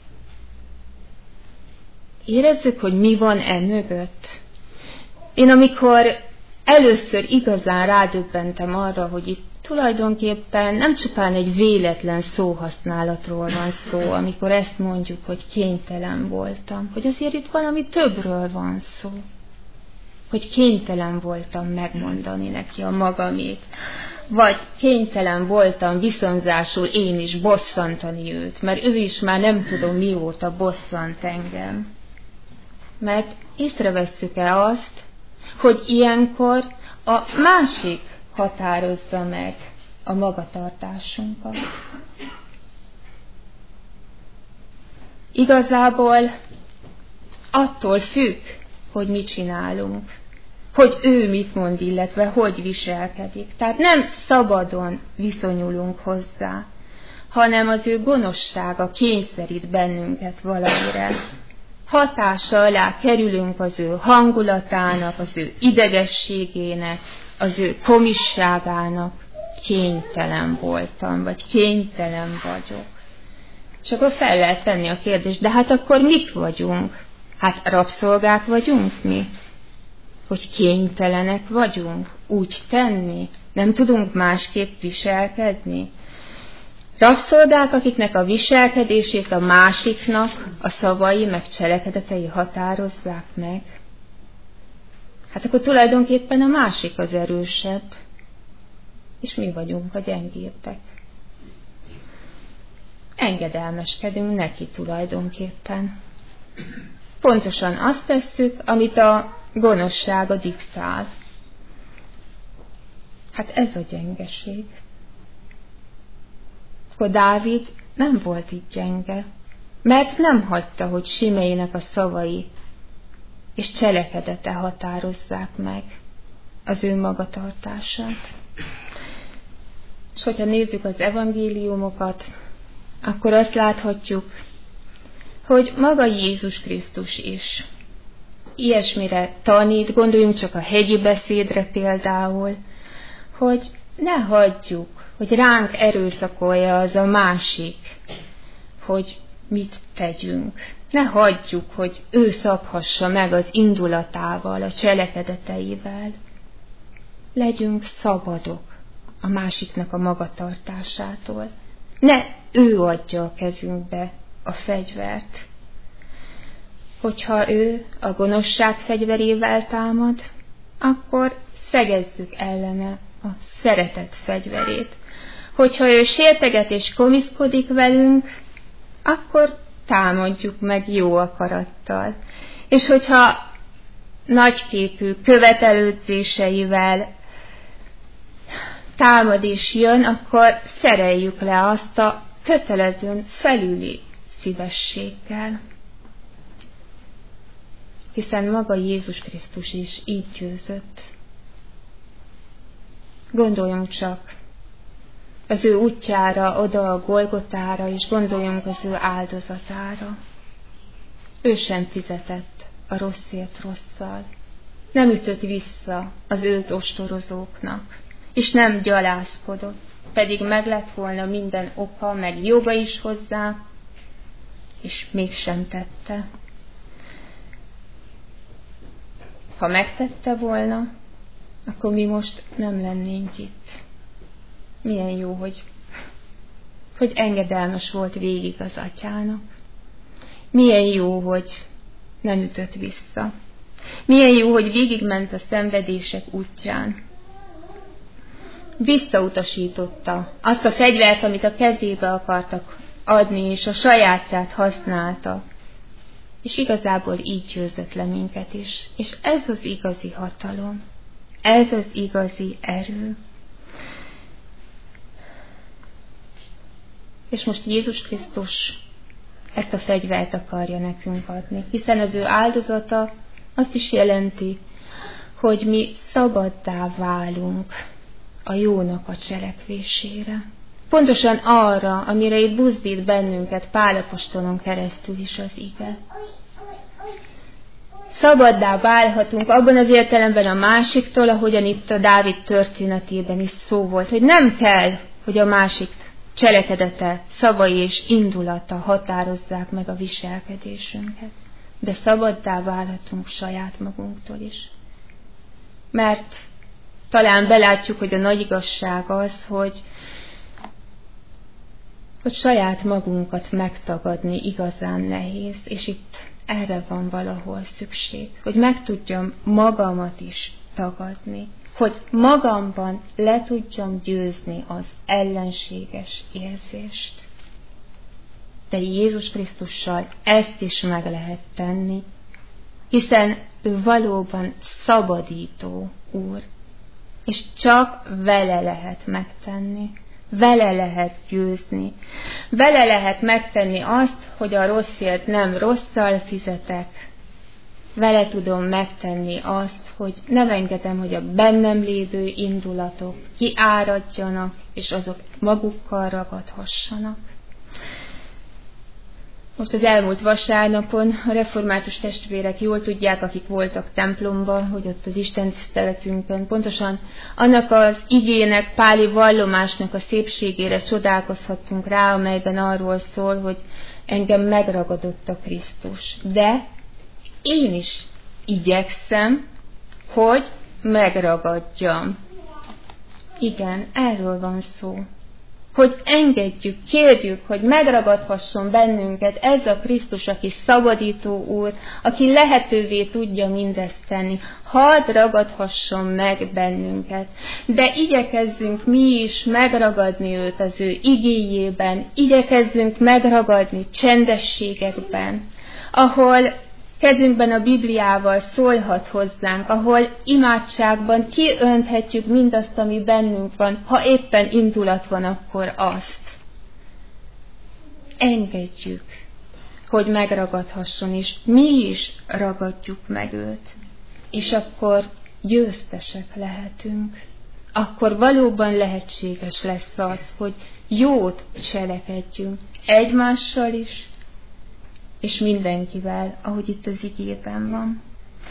Érezzük, hogy mi van e mögött? Én amikor először igazán rádöbbentem arra, hogy itt tulajdonképpen nem csupán egy véletlen szóhasználatról van szó, amikor ezt mondjuk, hogy kénytelen voltam, hogy azért itt valami többről van szó. Hogy kénytelen voltam megmondani neki a magamét, vagy kénytelen voltam viszonzásul én is bosszantani őt, mert ő is már nem tudom mióta bosszant engem. Mert észrevesszük-e azt, hogy ilyenkor a másik határozza meg a magatartásunkat. Igazából attól függ, hogy mit csinálunk, hogy ő mit mond, illetve hogy viselkedik. Tehát nem szabadon viszonyulunk hozzá, hanem az ő gonoszsága kényszerít bennünket valamire. Hatása alá kerülünk az ő hangulatának, az ő idegességének, az ő komisságának. Kénytelen voltam, vagy kénytelen vagyok. És akkor fel lehet tenni a kérdést, de hát akkor mik vagyunk? Hát rabszolgák vagyunk mi? Hogy kénytelenek vagyunk úgy tenni? Nem tudunk másképp viselkedni? Rabszolgák, akiknek a viselkedését a másiknak a szavai meg cselekedetei határozzák meg? Hát akkor tulajdonképpen a másik az erősebb, és mi vagyunk a gyengébbek. Engedelmeskedünk neki tulajdonképpen. Pontosan azt tesszük, amit a gonoszsága diktál. Hát ez a gyengeség. Akkor Dávid nem volt így gyenge, mert nem hagyta, hogy Simeinek a szavai és cselekedete határozzák meg az ő magatartását. És hogyha nézzük az evangéliumokat, akkor azt láthatjuk, hogy maga Jézus Krisztus is ilyesmire tanít, gondoljunk csak a hegyi beszédre például, hogy ne hagyjuk, hogy ránk erőszakolja az a másik, hogy mit tegyünk. Ne hagyjuk, hogy ő szabhassa meg az indulatával, a cselekedeteivel. Legyünk szabadok a másiknak a magatartásától. Ne ő adja a kezünkbe a fegyvert. Hogyha ő a gonoszság fegyverével támad, akkor szegezzük ellene a szeretet fegyverét. Hogyha ő sérteget és komiszkodik velünk, akkor támadjuk meg jó akarattal. És hogyha nagyképű követelődzéseivel támad és jön, akkor szereljük le azt a kötelezőn felüli szívességgel. hiszen maga Jézus Krisztus is így győzött. Gondoljunk csak az ő útjára, oda a Golgotára, és gondoljunk az ő áldozatára. Ő sem fizetett a rosszért rosszal. Nem ütött vissza az őt ostorozóknak, és nem gyalázkodott, pedig meg lett volna minden oka, meg joga is hozzá, és mégsem tette. Ha megtette volna, akkor mi most nem lennénk itt. Milyen jó, hogy, hogy engedelmes volt végig az atyának. Milyen jó, hogy nem ütött vissza. Milyen jó, hogy végigment a szenvedések útján. Visszautasította azt a fegyvert, amit a kezébe akartak adni, és a sajátját használta. És igazából így győzött le minket is. És ez az igazi hatalom. Ez az igazi erő. És most Jézus Krisztus ezt a fegyvert akarja nekünk adni, hiszen az ő áldozata azt is jelenti, hogy mi szabaddá válunk a jónak a cselekvésére. Pontosan arra, amire itt buzdít bennünket Pál apostolon keresztül is az ige. Szabaddá válhatunk abban az értelemben a másiktól, ahogyan itt a Dávid történetében is szó volt, hogy nem kell, hogy a másik cselekedete, szavai és indulata határozzák meg a viselkedésünket. De szabaddá válhatunk saját magunktól is. Mert talán belátjuk, hogy a nagy igazság az, hogy, hogy saját magunkat megtagadni igazán nehéz, és itt erre van valahol szükség, hogy meg tudjam magamat is tagadni, hogy magamban le tudjam győzni az ellenséges érzést. De Jézus Krisztussal ezt is meg lehet tenni, hiszen ő valóban szabadító Úr, és csak vele lehet megtenni, vele lehet győzni, vele lehet megtenni azt, hogy a rosszért nem rosszal fizetek, vele tudom megtenni azt, hogy nem engedem, hogy a bennem lévő indulatok kiáradjanak, és azok magukkal ragadhassanak. Most az elmúlt vasárnapon a református testvérek jól tudják, akik voltak templomban, hogy ott az Isten tiszteletünkön pontosan annak az igének, páli vallomásnak a szépségére csodálkozhattunk rá, amelyben arról szól, hogy engem megragadott a Krisztus. De én is igyekszem, hogy megragadjam. Igen, erről van szó. Hogy engedjük, kérjük, hogy megragadhasson bennünket ez a Krisztus, aki szabadító Úr, aki lehetővé tudja mindezt tenni. Hadd ragadhasson meg bennünket. De igyekezzünk mi is megragadni őt az ő igéjében, igyekezzünk megragadni csendességekben, ahol kezünkben a Bibliával szólhat hozzánk, ahol imádságban kiönthetjük mindazt, ami bennünk van, ha éppen indulat van, akkor azt. Engedjük, hogy megragadhasson, és mi is ragadjuk meg őt. És akkor győztesek lehetünk. Akkor valóban lehetséges lesz az, hogy jót cselekedjünk egymással is, és mindenkivel, ahogy itt az igében van.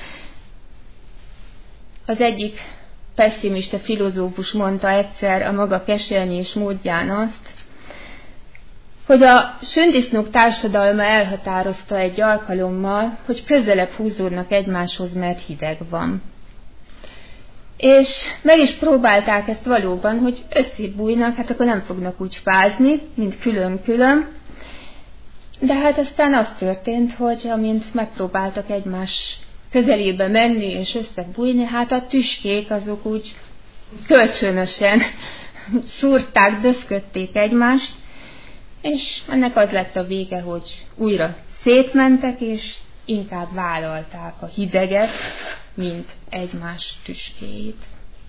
Az egyik pesszimista filozófus mondta egyszer a maga kesernyés módján azt, hogy a sündisznók társadalma elhatározta egy alkalommal, hogy közelebb húzódnak egymáshoz, mert hideg van. És meg is próbálták ezt valóban, hogy összebújnak, hát akkor nem fognak úgy fázni, mint külön-külön. De hát aztán az történt, hogy amint megpróbáltak egymás közelébe menni és összebújni, hát a tüskék azok úgy kölcsönösen szúrták, döfködték egymást, és ennek az lett a vége, hogy újra szétmentek, és inkább vállalták a hideget, mint egymás tüskéit.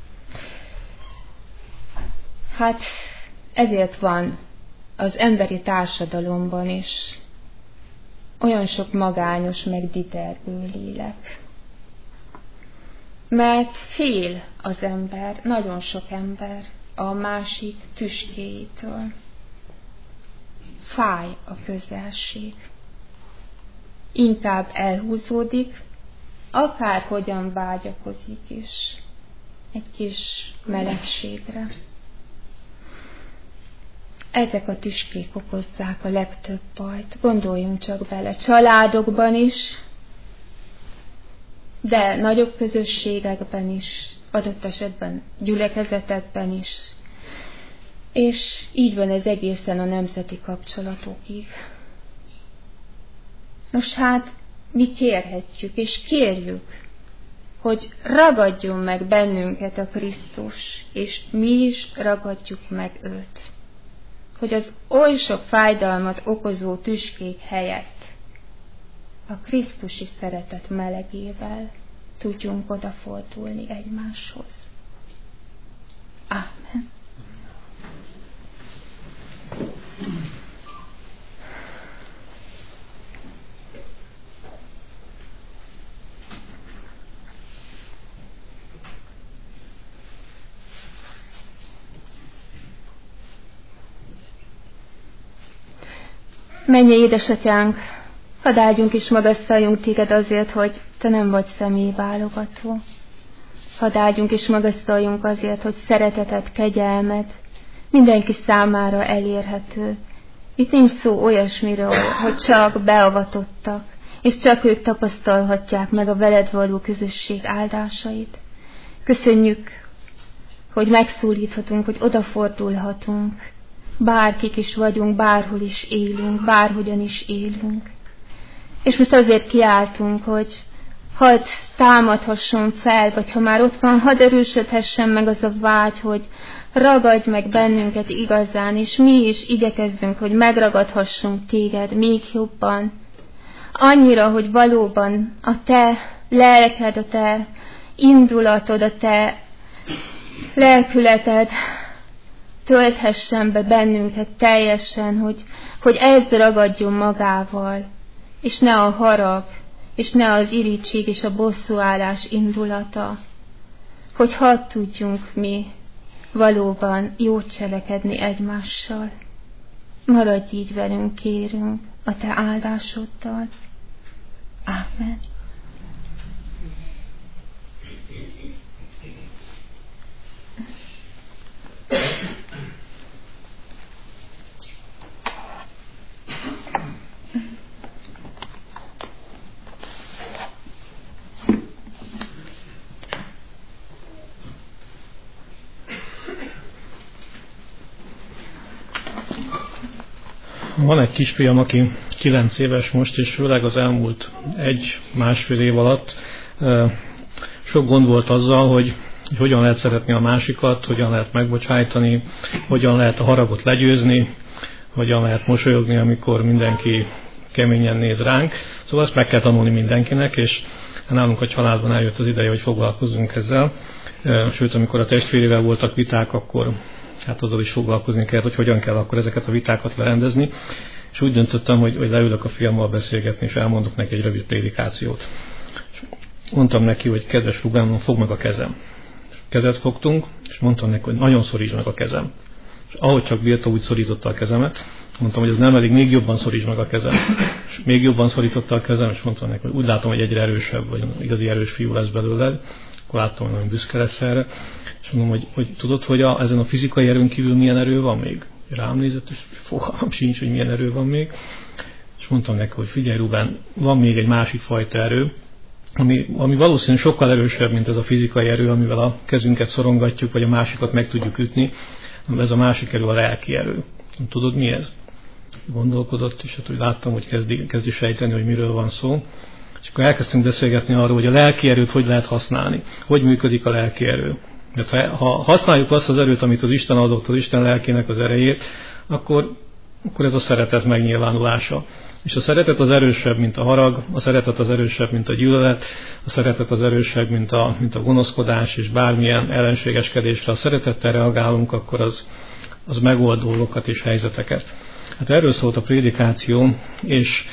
Hát ezért van az emberi társadalomban is olyan sok magányos, meg ditergő lélek. Mert fél az ember, nagyon sok ember a másik tüskéjétől. Fáj a közelség. Inkább elhúzódik, akárhogyan vágyakozik is egy kis melegségre. Ezek a tüskék okozzák a legtöbb bajt. Gondoljunk csak bele, családokban is, de nagyobb közösségekben is, adott esetben gyülekezetekben is. És így van ez egészen a nemzeti kapcsolatokig. Nos hát, mi kérhetjük, és kérjük, hogy ragadjon meg bennünket a Krisztus, és mi is ragadjuk meg őt. Hogy az oly sok fájdalmat okozó tüskék helyett a Krisztusi szeretet melegével tudjunk odafordulni egymáshoz. Ámen. Mennyei édesatyánk, hadd áldjunk és magasztaljunk téged azért, hogy te nem vagy személyválogató. Hadd áldjunk és magasztaljunk azért, hogy szereteted, kegyelmed mindenki számára elérhető. Itt nincs szó olyasmiről, hogy csak beavatottak, és csak ők tapasztalhatják meg a veled való közösség áldásait. Köszönjük, hogy megszólíthatunk, hogy odafordulhatunk. Bárkik is vagyunk, bárhol is élünk, bárhogyan is élünk. És most azért kiáltunk, hogy hadd támadhasson fel, vagy ha már ott van, hadd erősödhessen meg az a vágy, hogy ragadj meg bennünket igazán, és mi is igyekezzünk, hogy megragadhassunk téged még jobban. Annyira, hogy valóban a te lelked, a te indulatod, a te lelkületed tölthessen be bennünket teljesen, hogy, hogy ez ragadjon magával, és ne a harag, és ne az irigység és a bosszúállás indulata, hogy hadd tudjunk mi valóban jót cselekedni egymással. Maradj így velünk, kérünk, a te áldásoddal. Ámen. Van egy kisfiam, aki kilenc éves most, és főleg az elmúlt egy-másfél év alatt sok gond volt azzal, hogy hogyan lehet szeretni a másikat, hogyan lehet megbocsájtani, hogyan lehet a haragot legyőzni, hogyan lehet mosolyogni, amikor mindenki keményen néz ránk. Szóval ezt meg kell tanulni mindenkinek, és nálunk a családban eljött az ideje, hogy foglalkozzunk ezzel. Sőt, amikor a testvérével voltak viták, akkor hát azzal is foglalkozni kellett, hogy hogyan kell akkor ezeket a vitákat lerendezni. És úgy döntöttem, hogy, hogy leülök a fiammal beszélgetni, és elmondok neki egy rövid prédikációt. És mondtam neki, hogy kedves rugám, fogd meg a kezem. És kezet fogtunk, és mondtam neki, hogy nagyon szorítsd meg a kezem. És ahogy csak bírta, úgy szorította a kezemet. Mondtam, hogy ez nem elég, még jobban szorítsd meg a kezem. És még jobban szorította a kezem, és mondtam neki, hogy úgy látom, hogy egyre erősebb, vagy igazi erős fiú lesz belőled. Akkor láttam, hogy nagyon büszke lesz erre. És mondom, hogy, hogy tudod, hogy a, ezen a fizikai erőn kívül milyen erő van még? Rám nézett, és fogalmam sincs, hogy milyen erő van még. És mondtam neki, hogy figyelj Rubán, van még egy másik fajta erő, ami, ami valószínűleg sokkal erősebb, mint ez a fizikai erő, amivel a kezünket szorongatjuk, vagy a másikat meg tudjuk ütni. Ez a másik erő a lelki erő. Tudod, mi ez? Gondolkodott, és hát úgy láttam, hogy kezdi, kezdi sejteni, hogy miről van szó. És akkor elkezdtünk beszélgetni arról, hogy a lelki erőt hogy lehet használni. Hogy működik a lelki erő. Mert ha, ha használjuk azt az erőt, amit az Isten adott, az Isten lelkének az erejét, akkor, akkor ez a szeretet megnyilvánulása. És a szeretet az erősebb, mint a harag, a szeretet az erősebb, mint a gyűlölet, a szeretet az erősebb, mint a, mint a gonoszkodás, és bármilyen ellenségeskedésre. Ha szeretettel reagálunk, akkor az, az megold dolgokat és helyzeteket. Hát erről szólt a prédikáció, és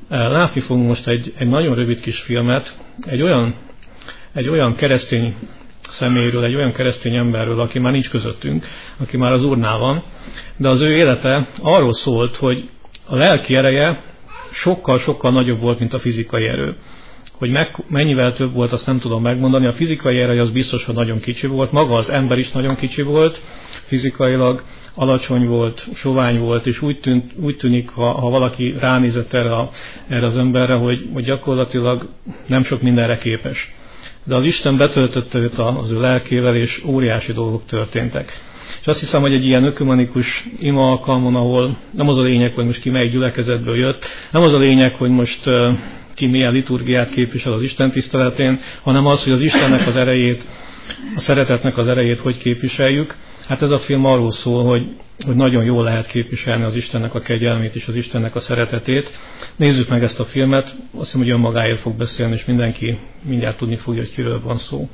Látni fogunk most egy, egy nagyon rövid kis filmet, egy olyan, egy olyan keresztény személyről, egy olyan keresztény emberről, aki már nincs közöttünk, aki már az Úrnál van, de az ő élete arról szólt, hogy a lelki ereje sokkal-sokkal nagyobb volt, mint a fizikai erő. Hogy meg, mennyivel több volt, azt nem tudom megmondani. A fizikai ereje az biztos, hogy nagyon kicsi volt. Maga az ember is nagyon kicsi volt, fizikailag alacsony volt, sovány volt, és úgy, tűnt, úgy tűnik, ha, ha valaki ránézett erre, a, erre az emberre, hogy, hogy gyakorlatilag nem sok mindenre képes. De az Isten betöltötte őt az ő lelkével, és óriási dolgok történtek. És azt hiszem, hogy egy ilyen ökumenikus ima alkalmon, ahol nem az a lényeg, hogy most ki melyik gyülekezetből jött, nem az a lényeg, hogy most ki milyen liturgiát képvisel az Isten tiszteletén, hanem az, hogy az Istennek az erejét, a szeretetnek az erejét hogy képviseljük. Hát ez a film arról szól, hogy, hogy nagyon jól lehet képviselni az Istennek a kegyelmét és az Istennek a szeretetét. Nézzük meg ezt a filmet, azt hiszem, hogy önmagáért fog beszélni, és mindenki mindjárt tudni fogja, hogy kiről van szó.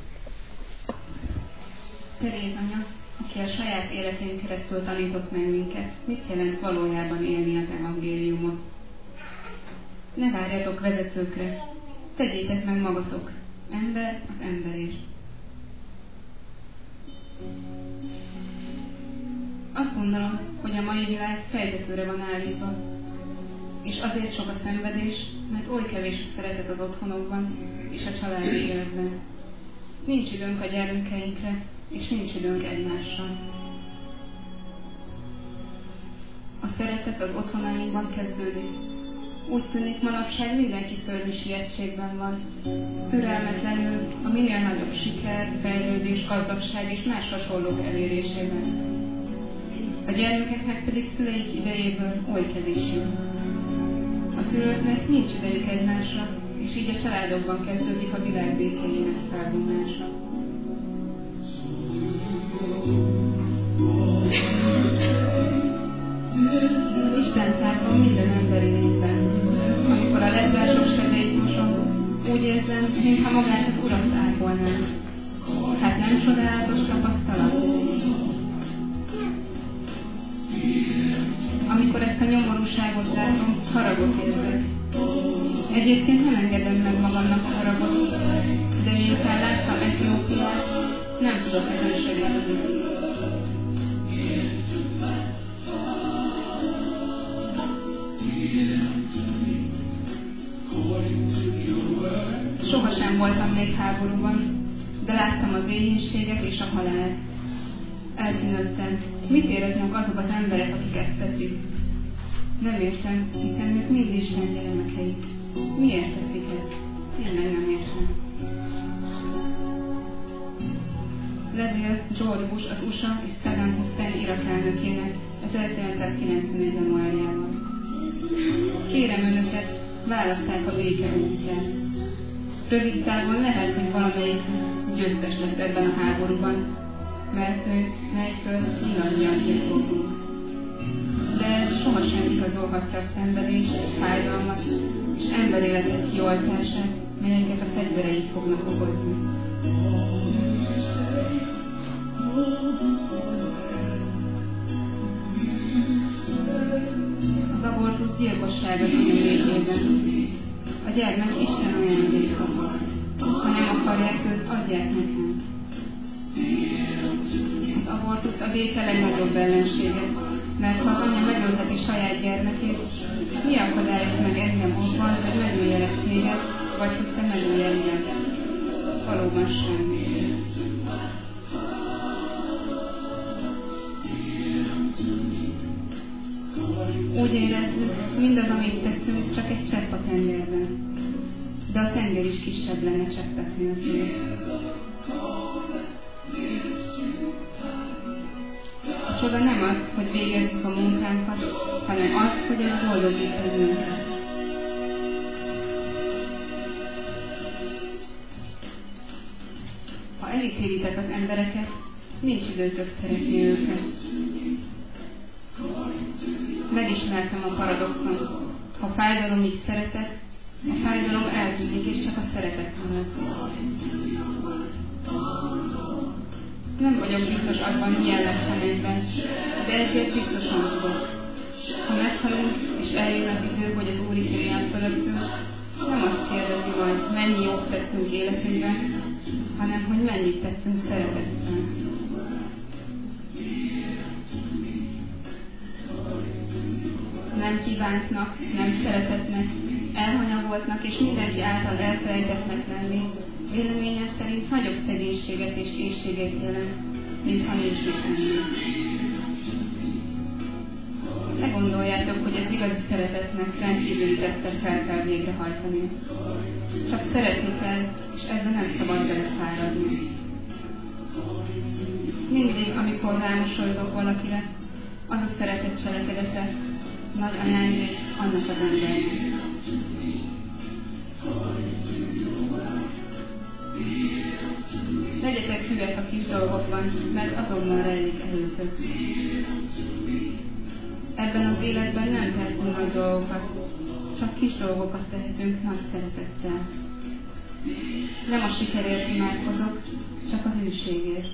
Teréz anya, aki a saját életén keresztül tanított meg minket, mit jelent valójában élni az evangéliumot? Ne várjatok vezetőkre, tegyétek meg magatok, ember az emberért. Azt gondolom, hogy a mai világ fejtetőre van állítva, és azért sok a szenvedés, mert oly kevés a szeretet az otthonokban és a családi életben. Nincs időnk a gyermekeinkre, és nincs időnk egymásra. A szeretet az otthonainkban kezdődik. Úgy tűnik, manapság mindenki szörnyű sietségben van. Türelmetlenül a minél nagyobb siker, fejlődés, gazdagság és más hasonlók elérésében. A gyermekeknek pedig szüleik idejéből oly kevés jön. A szülőknek nincs idejük egymásra, és így a családokban kezdődik a világ békéjének felvonása. Isten látom minden emberi lényben. Amikor a lezzások sebeit mosom, úgy érzem, mintha magát az Urat ápolnám. Hát nem csodálatos tapasztalat? Amikor ezt a nyomorúságot látom, haragot érzek. Egyébként nem engedem meg magamnak a haragot, de miután láttam Etiópiát, nem tudok ezen segíteni. Sohasem voltam még háborúban, de láttam az éhínséget és a halált. Eltűnődtem. Mit éreznek azok az emberek, akik ezt teszik? Nem értem, hiszen ők mind Isten gyermekei. Miért teszik ezt? Én meg nem értem. Levél George Bush az u es á és Saddam Hussein Irak elnökének ezerkilencszázkilencvenegy januárjában. Kérem önöket, választák a béke útját. Rövid távon lehet, hogy valamelyik győztes lesz ebben a háborúban, mert ő, melytől mindannyian tiltózunk. De sohasem igazolhatja a szenvedést, fájdalmat és emberéletek kioltását, melyeket a fegyverei fognak okozni. Az abortusz gyilkosság az anya végében. A gyermek Isten ajándéka. Ha nem akarják őt, adják nekem. Az abortusz a béke legnagyobb ellensége, mert ha az anya megölheti saját gyermekét, mi akadályoz meg engem abban, hogy megöljelek téged, vagy hogy te megöljeljek? Valóban semmi. Úgy érezzük, mindaz, amit teszünk, csak egy csepp a tengerben. De a tenger is kisebb lenne cseppet nélkül. A csoda nem az, hogy végezzük a munkánkat, hanem az, hogy ez boldogít bennünket. Ha elítélitek az embereket, nincs időtök szeretni őket. Megismertem a paradoxon. Ha fájdalomig szeretek, a fájdalom eltűnik, és csak a szeretet marad. Nem vagyok biztos abban, milyen lesz a mennyben, de ezért biztosan tudok. Ha meghalunk, és és eljön az idő, hogy az Úr ítéljen fölöttünk, nem azt kérdezi majd, mennyi jót tettünk életünkben, hanem hogy mennyit tettünk szeretetben. Nem kívántnak, nem szeretetnek, elhanyagoltnak és mindenki által elfelejtettnek lenni, véleményem szerint nagyobb szegénységet és éhséget jelent, mintha nincs mit enni. Ne gondoljátok, hogy az igazi szeretetnek rendkívüli tesztet fel kell végrehajtani. Csak szeretni kell, és ezzel nem szabad belefáradni. Mindig, amikor rámosolydok valakire, az a szeretet cselekedete, nagy ajándék annak az embernek. Legyetek hülyek a kis dolgokban, mert azonnal rejlik előtök. Ebben az életben nem tehetünk nagy dolgokat, csak kis dolgokat tehetünk nagy szeretettel. Nem a sikerért imádkozok, csak a hűségért.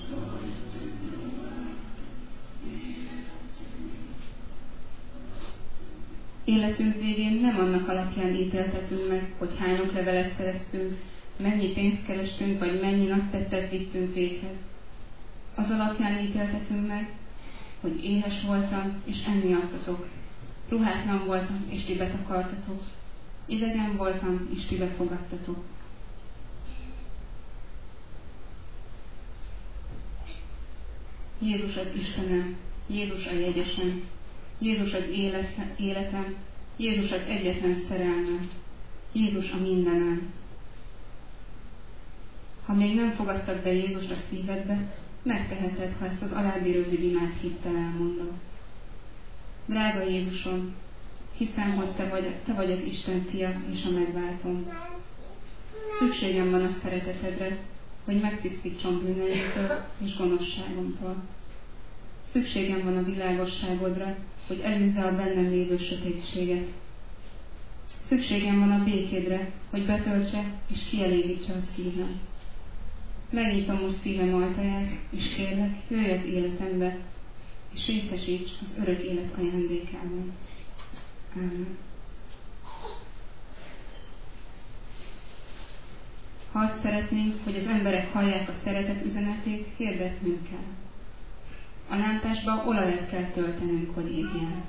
Életünk végén nem annak alapján ítéltetünk meg, hogy hány oklevelet szereztünk, mennyi pénzt kerestünk, vagy mennyi naptettet vittünk véghez. Az alapján ítéltetünk meg, hogy éhes voltam, és enni adtatok. Ruhátlan voltam, és ti betakartatok. Idegen voltam, és ti befogadtatok. Jézus az Istenem, Jézus a jegyesem, Jézus az életem, Jézus az egyetlen szerelmem, Jézus a mindenem. Ha még nem fogadtad be Jézust a szívedbe, megteheted, ha ezt az alábbi rövid imát hittel elmondod. Drága Jézusom, hiszem, hogy te vagy, te vagy az Isten fia és a megváltom. Szükségem van a szeretetedre, hogy megtisztítson bűneimtől és gonoszságomtól. Szükségem van a világosságodra, hogy elűzze a bennem lévő sötétséget. Szükségem van a békédre, hogy betöltse és kielégítse a szívem. Megnyitom most szívem ajtaját, és kérlek, jöjj az életembe, és részesíts az örök élet ajándékában. Ámen. Ha azt szeretnénk, hogy az emberek hallják a szeretet üzenetét, hirdetnünk kell. A lámpásba olajat kell töltenünk, hogy égjen.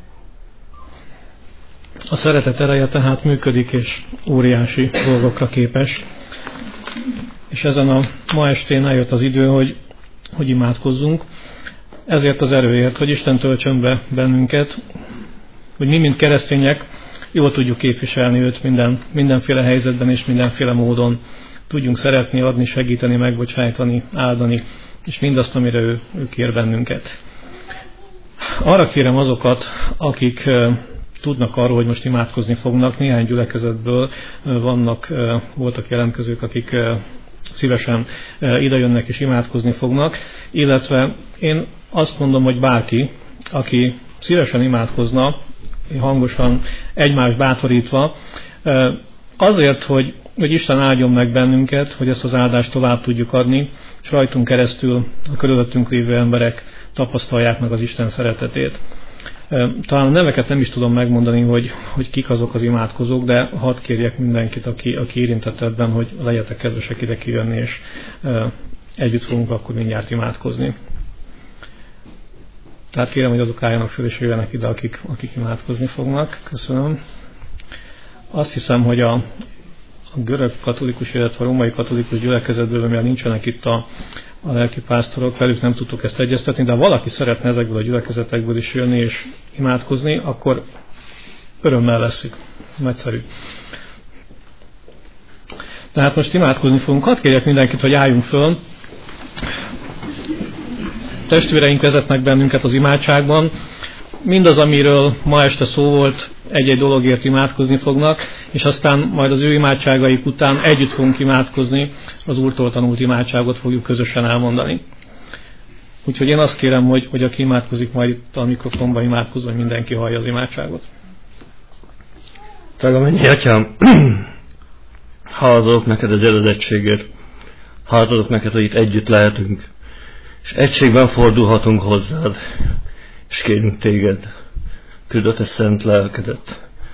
A szeretet ereje tehát működik, és óriási dolgokra képes. És ezen a ma estén eljött az idő, hogy, hogy imádkozzunk. Ezért az erőért, hogy Isten töltsön be bennünket, hogy mi, mint keresztények, jól tudjuk képviselni őt minden, mindenféle helyzetben és mindenféle módon. Tudjunk szeretni, adni, segíteni, megbocsájtani, áldani, és mindazt, amire ő, ő kér bennünket. Arra kérem azokat, akik uh, tudnak arról, hogy most imádkozni fognak. Néhány gyülekezetből uh, vannak, uh, voltak jelentkezők, akik uh, szívesen uh, idejönnek és imádkozni fognak, illetve én azt mondom, hogy bárki, aki szívesen imádkozna, hangosan egymást bátorítva, uh, azért, hogy, hogy Isten áldjon meg bennünket, hogy ezt az áldást tovább tudjuk adni, és rajtunk keresztül a körülöttünk lévő emberek tapasztalják meg az Isten szeretetét. Talán a neveket nem is tudom megmondani, hogy, hogy kik azok az imádkozók, de hadd kérjek mindenkit, aki, aki érintett ebben, hogy legyetek kedvesek ide kijönni, és együtt fogunk akkor mindjárt imádkozni. Tehát kérem, hogy azok álljanak föl, és jöjjenek ide, akik, akik imádkozni fognak. Köszönöm. Azt hiszem, hogy a a görög katolikus, illetve a római katolikus gyülekezetből, mivel nincsenek itt a, a lelkipásztorok, velük nem tudtuk ezt egyeztetni, de ha valaki szeretne ezekből a gyülekezetekből is jönni és imádkozni, akkor örömmel leszük. Nagyszerű. Tehát most imádkozni fogunk. Hadd kérjek mindenkit, hogy álljunk föl. Testvéreink vezetnek bennünket az imádságban. Mindaz, amiről ma este szó volt, egy-egy dologért imádkozni fognak, és aztán majd az ő imádságaik után együtt fogunk imádkozni, az Úrtól tanult imádságot fogjuk közösen elmondani. Úgyhogy én azt kérem, hogy, hogy aki imádkozik, majd itt a mikrofonban imádkozzon, hogy mindenki hallja az imádságot. Drága mennyi Atyám, háladok neked az eledettségért, háladok neked, hogy itt együtt lehetünk, és egységben fordulhatunk hozzád, és kérünk téged, küld a te szent lelkedet,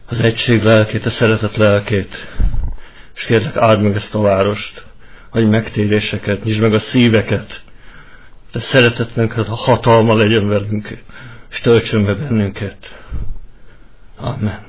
az egység lelkét, a szeretet lelkét, és kérlek, áld meg ezt a várost, adj megtéréseket, nyisd meg a szíveket, de szeretetnek a hatalma legyen velünk, és töltsön be bennünket. Amen.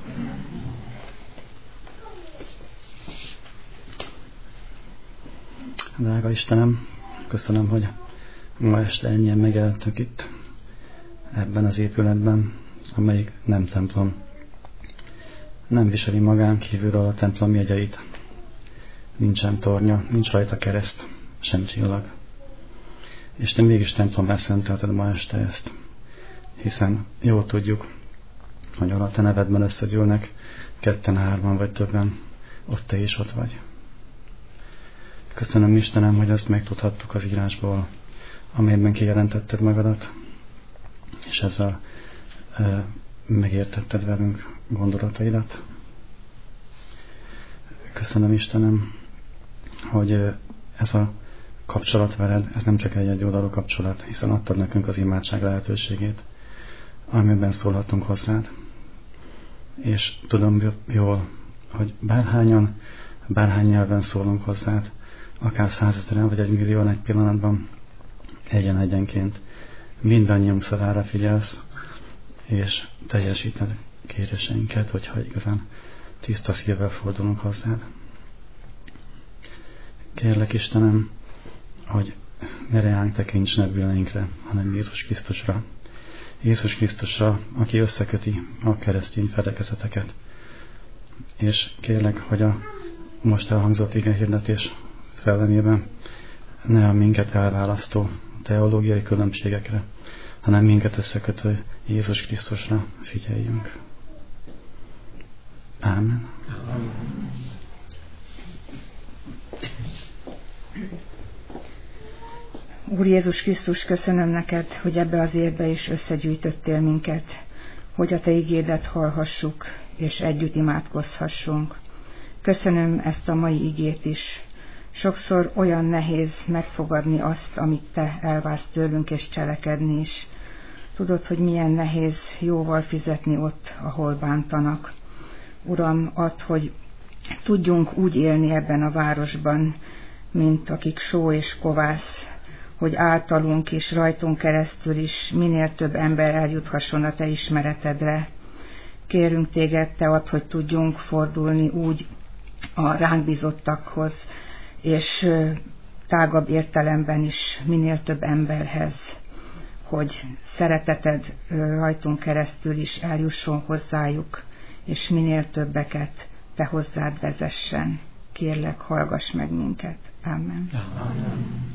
Drága Istenem, köszönöm, hogy ma este ennyien megjelentek itt, ebben az épületben, amelyik nem templom. Nem viseli magán kívülről a templom jegyeit. Nincsen tornya, nincs rajta kereszt, sem csillag. És te mégis templomban szentelted ma este ezt, hiszen jól tudjuk, hogy ahol a te nevedben összegyűlnek, ketten, hárman vagy többen, ott te is ott vagy. Köszönöm Istenem, hogy azt megtudhattuk az írásból, amelyben kijelentetted magadat, és ezzel e, megértetted velünk gondolataidat. Köszönöm Istenem, hogy ez a kapcsolat veled, ez nem csak egy egyoldalú kapcsolat, hiszen adtad nekünk az imádság lehetőségét, amiben szólhatunk hozzád. És tudom jól, hogy bárhányan, bárhány nyelven szólunk hozzád, akár százezeren vagy egy millióan egy pillanatban, egyen-egyenként mindannyiunk szavára figyelsz, és teljesíted kéréseinket, hogyha igazán tiszta szívvel fordulunk hozzád. Kérlek Istenem, hogy ne reánk tekints nebüleinkre, hanem Jézus Krisztusra. Jézus Krisztusra, aki összeköti a keresztény felekezeteket. És kérlek, hogy a most elhangzott igehirdetés szellemében ne a minket elválasztó teológiai különbségekre, hanem minket összekötő Jézus Krisztusra figyeljünk. Ámen. Úr Jézus Krisztus, köszönöm neked, hogy ebbe az évbe is összegyűjtöttél minket, hogy a te igédet hallhassuk, és együtt imádkozhassunk. Köszönöm ezt a mai igét is. Sokszor olyan nehéz megfogadni azt, amit te elvársz tőlünk, és cselekedni is. Tudod, hogy milyen nehéz jóval fizetni ott, ahol bántanak. Uram, add, hogy tudjunk úgy élni ebben a városban, mint akik só és kovász, hogy általunk és rajtunk keresztül is minél több ember eljuthasson a te ismeretedre. Kérünk téged, te add, hogy tudjunk fordulni úgy a ránk bízottakhoz, és tágabb értelemben is minél több emberhez, hogy szereteted rajtunk keresztül is eljusson hozzájuk, és minél többeket te hozzád vezessen. Kérlek, hallgass meg minket. Amen. Amen.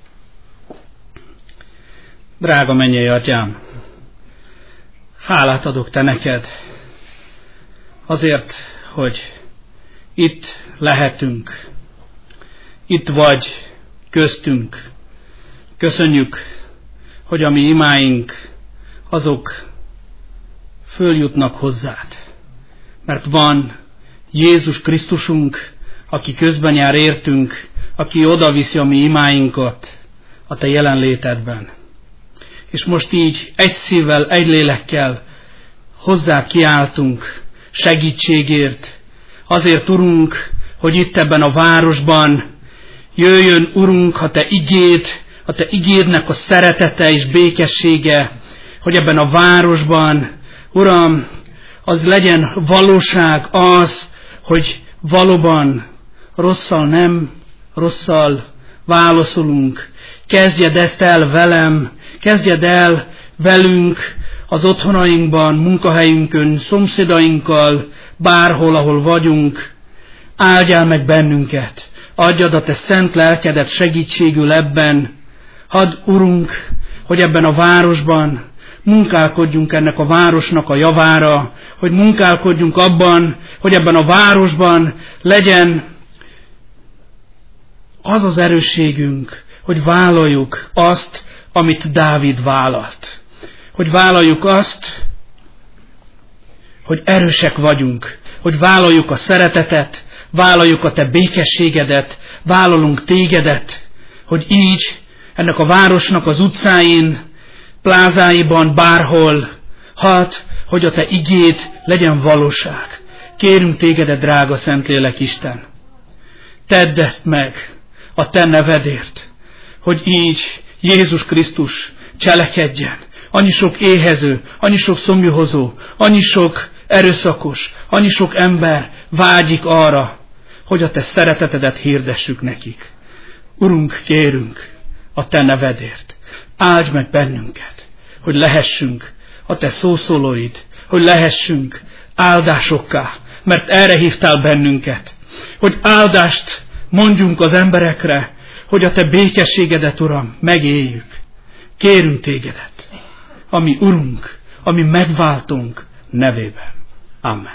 Drága mennyei Atyám, hálát adok te neked azért, hogy itt lehetünk, itt vagy köztünk. Köszönjük, hogy a mi imáink azok följutnak hozzád, mert van Jézus Krisztusunk, aki közben jár értünk, aki odaviszi a mi imáinkat a te jelenlétedben. És most így egy szívvel, egy lélekkel hozzá kiáltunk segítségért. Azért, Urunk, hogy itt ebben a városban jöjjön, Urunk, a te igéd, a te igédnek a szeretete és békessége, hogy ebben a városban, Uram, az legyen valóság az, hogy valóban rosszal nem, rosszal válaszolunk. Kezdjed ezt el velem, kezdjed el velünk az otthonainkban, munkahelyünkön, szomszédainkkal, bárhol, ahol vagyunk. Áldjál meg bennünket, adjad a te szent lelkedet segítségül ebben. Hadd, Urunk, hogy ebben a városban munkálkodjunk ennek a városnak a javára, hogy munkálkodjunk abban, hogy ebben a városban legyen az az erősségünk, hogy vállaljuk azt, amit Dávid vállalt. Hogy vállaljuk azt, hogy erősek vagyunk, hogy vállaljuk a szeretetet, vállaljuk a te békességedet, vállalunk tégedet, hogy így ennek a városnak az utcáin, plázáiban, bárhol, hadd, hogy a Te igéd legyen valóság. Kérünk Tégedet, drága Szentlélek Isten, tedd ezt meg a Te nevedért, hogy így Jézus Krisztus cselekedjen. Annyi sok éhező, annyi sok szomjúhozó, annyi sok erőszakos, annyi sok ember vágyik arra, hogy a Te szeretetedet hirdessük nekik. Urunk, kérünk a Te nevedért, áldj meg bennünket, hogy lehessünk a Te szószólóid, hogy lehessünk áldásokká, mert erre hívtál bennünket, hogy áldást mondjunk az emberekre, hogy a Te békességedet, Uram, megéljük. Kérünk Tégedet, ami Urunk, ami megváltunk nevében. Amen.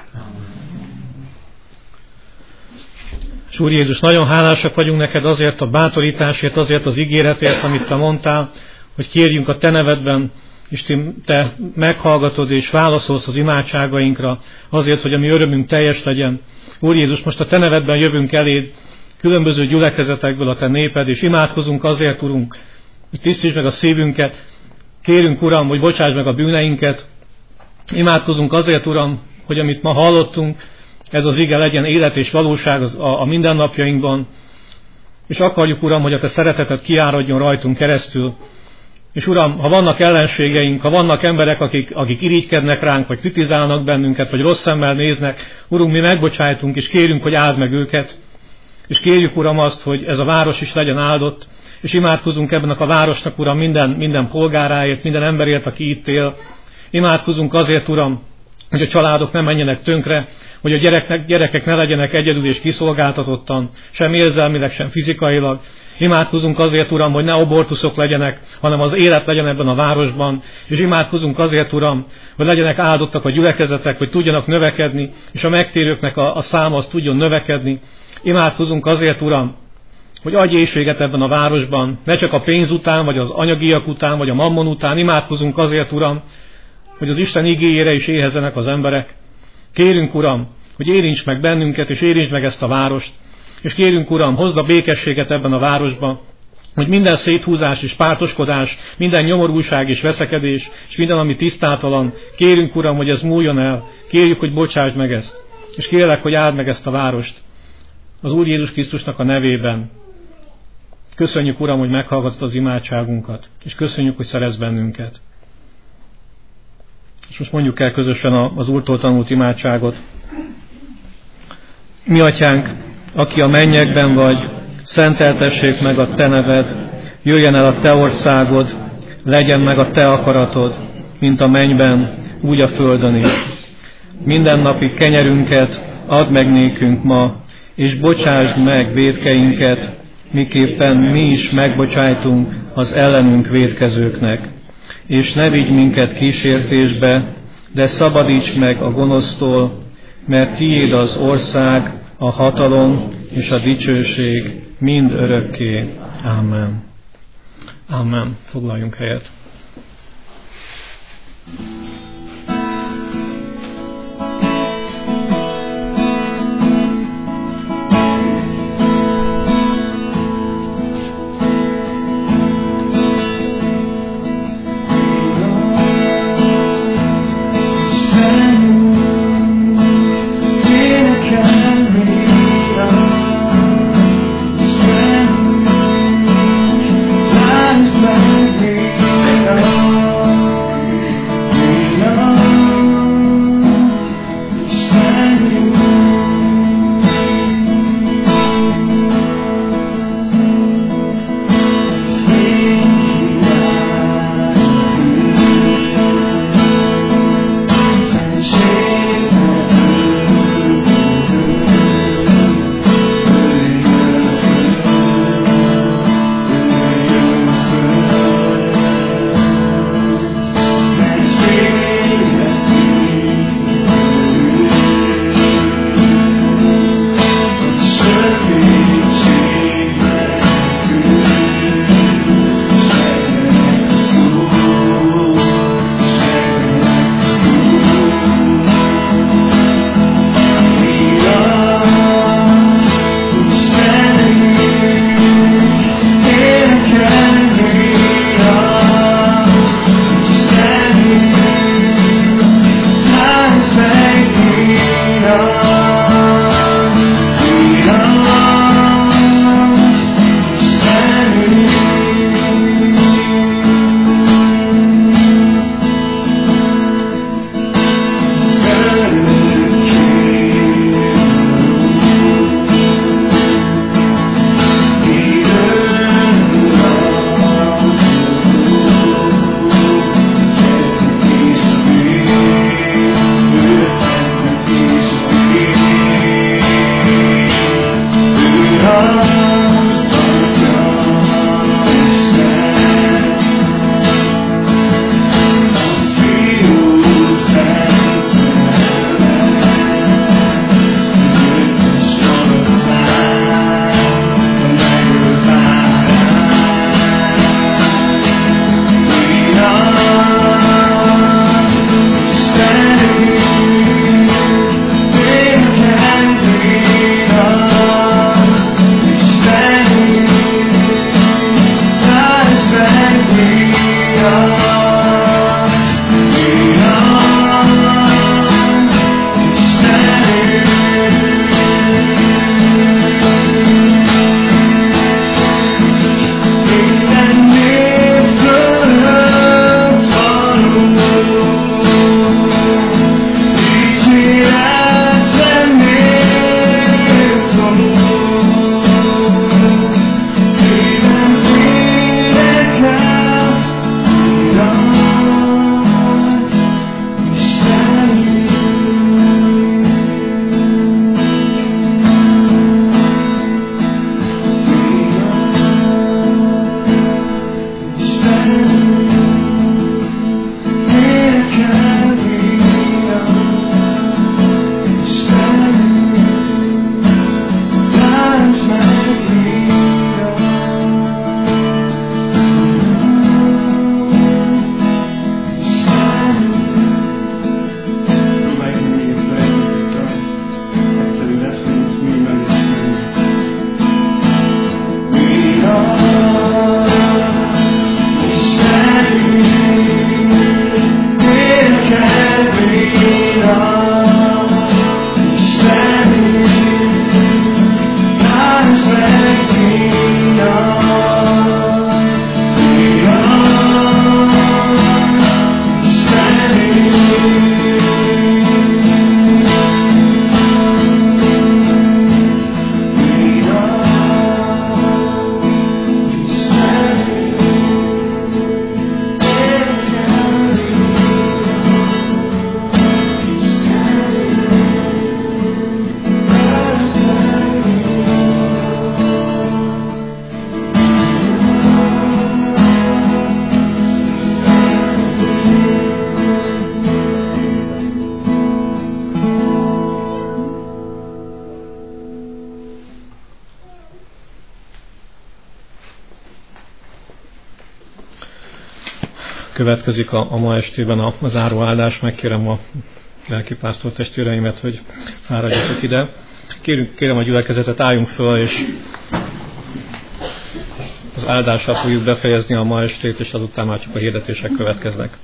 És Úr Jézus, nagyon hálásak vagyunk neked azért a bátorításért, azért az ígéretért, amit Te mondtál, hogy kérjünk a Te nevedben, és Te meghallgatod és válaszolsz az imádságainkra, azért, hogy a mi örömünk teljes legyen. Úr Jézus, most a Te nevedben jövünk eléd, különböző gyülekezetekből a Te néped, és imádkozunk azért, Urunk, hogy tisztítsd meg a szívünket. Kérünk, Uram, hogy bocsáss meg a bűneinket. Imádkozunk azért, Uram, hogy amit ma hallottunk, ez az ige legyen élet és valóság a, a mindennapjainkban. És akarjuk, Uram, hogy a Te szereteted kiáradjon rajtunk keresztül. És Uram, ha vannak ellenségeink, ha vannak emberek, akik, akik irigykednek ránk, vagy kritizálnak bennünket, vagy rossz szemmel néznek, Urunk, mi megbocsájtunk, és kérünk, hogy áld meg őket. És kérjük, Uram, azt, hogy ez a város is legyen áldott, és imádkozunk ebben a városnak, Uram, minden, minden polgáráért, minden emberért, aki itt él. Imádkozunk azért, Uram, hogy a családok ne menjenek tönkre, hogy a gyereknek, gyerekek ne legyenek egyedül és kiszolgáltatottan, sem érzelmileg, sem fizikailag. Imádkozunk azért, Uram, hogy ne abortuszok legyenek, hanem az élet legyen ebben a városban. És imádkozunk azért, Uram, hogy legyenek áldottak a gyülekezetek, hogy tudjanak növekedni, és a megtérőknek a, a száma az tudjon növekedni. Imádkozunk azért, Uram, hogy adj éhséget ebben a városban, ne csak a pénz után, vagy az anyagiak után, vagy a mammon után. Imádkozunk azért, Uram, hogy az Isten igéjére is éhezenek az emberek. Kérünk, Uram, hogy érints meg bennünket, és érints meg ezt a várost. És kérünk, Uram, hozd a békességet ebben a városban, hogy minden széthúzás és pártoskodás, minden nyomorúság és veszekedés, és minden, ami tisztátalan, kérünk, Uram, hogy ez múljon el. Kérjük, hogy bocsásd meg ezt. És kérlek, hogy áld meg ezt a várost az Úr Jézus Krisztusnak a nevében. Köszönjük, Uram, hogy meghallgatod az imádságunkat, és köszönjük, hogy szeretsz bennünket. És most mondjuk el közösen az Úrtól tanult imádságot. Mi Atyánk, aki a mennyekben vagy, szenteltessék meg a Te neved, jöjjen el a Te országod, legyen meg a Te akaratod, mint a mennyben, úgy a földön is. Mindennapi kenyerünket add meg nékünk ma, és bocsásd meg vétkeinket, miképpen mi is megbocsájtunk az ellenünk vétkezőknek. És ne vigy minket kísértésbe, de szabadíts meg a gonosztól, mert tiéd az ország, a hatalom és a dicsőség mind örökké. Amen. Amen. Foglaljunk helyet. Thank you. következik a, a ma estében a, a záró áldás. Megkérem a lelkipásztor testvéreimet, hogy fáradjatok ide. Kérünk, kérem a gyülekezetet, álljunk föl, és az áldással fogjuk befejezni a ma estét, és azután már csak a hirdetések következnek.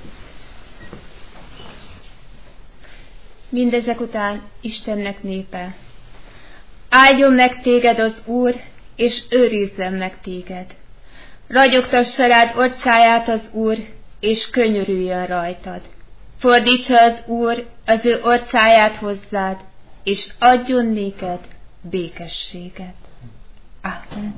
Mindezek után Istennek népe. Áldjon meg téged az Úr, és őrizzen meg téged. Ragyogtassa rád orcáját az Úr, és könyörüljön rajtad. Fordítsa az Úr az ő orcáját hozzád, és adjon néked békességet. Amen.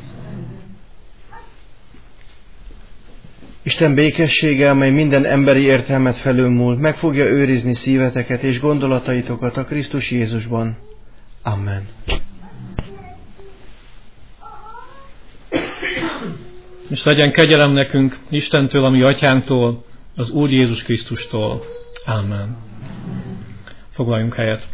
Isten békessége, amely minden emberi értelmet felülmúl, meg fogja őrizni szíveteket és gondolataitokat a Krisztus Jézusban. Amen. És legyen kegyelem nekünk Istentől, a mi atyánktól, az Úr Jézus Krisztustól. Amen. Foglaljunk helyet.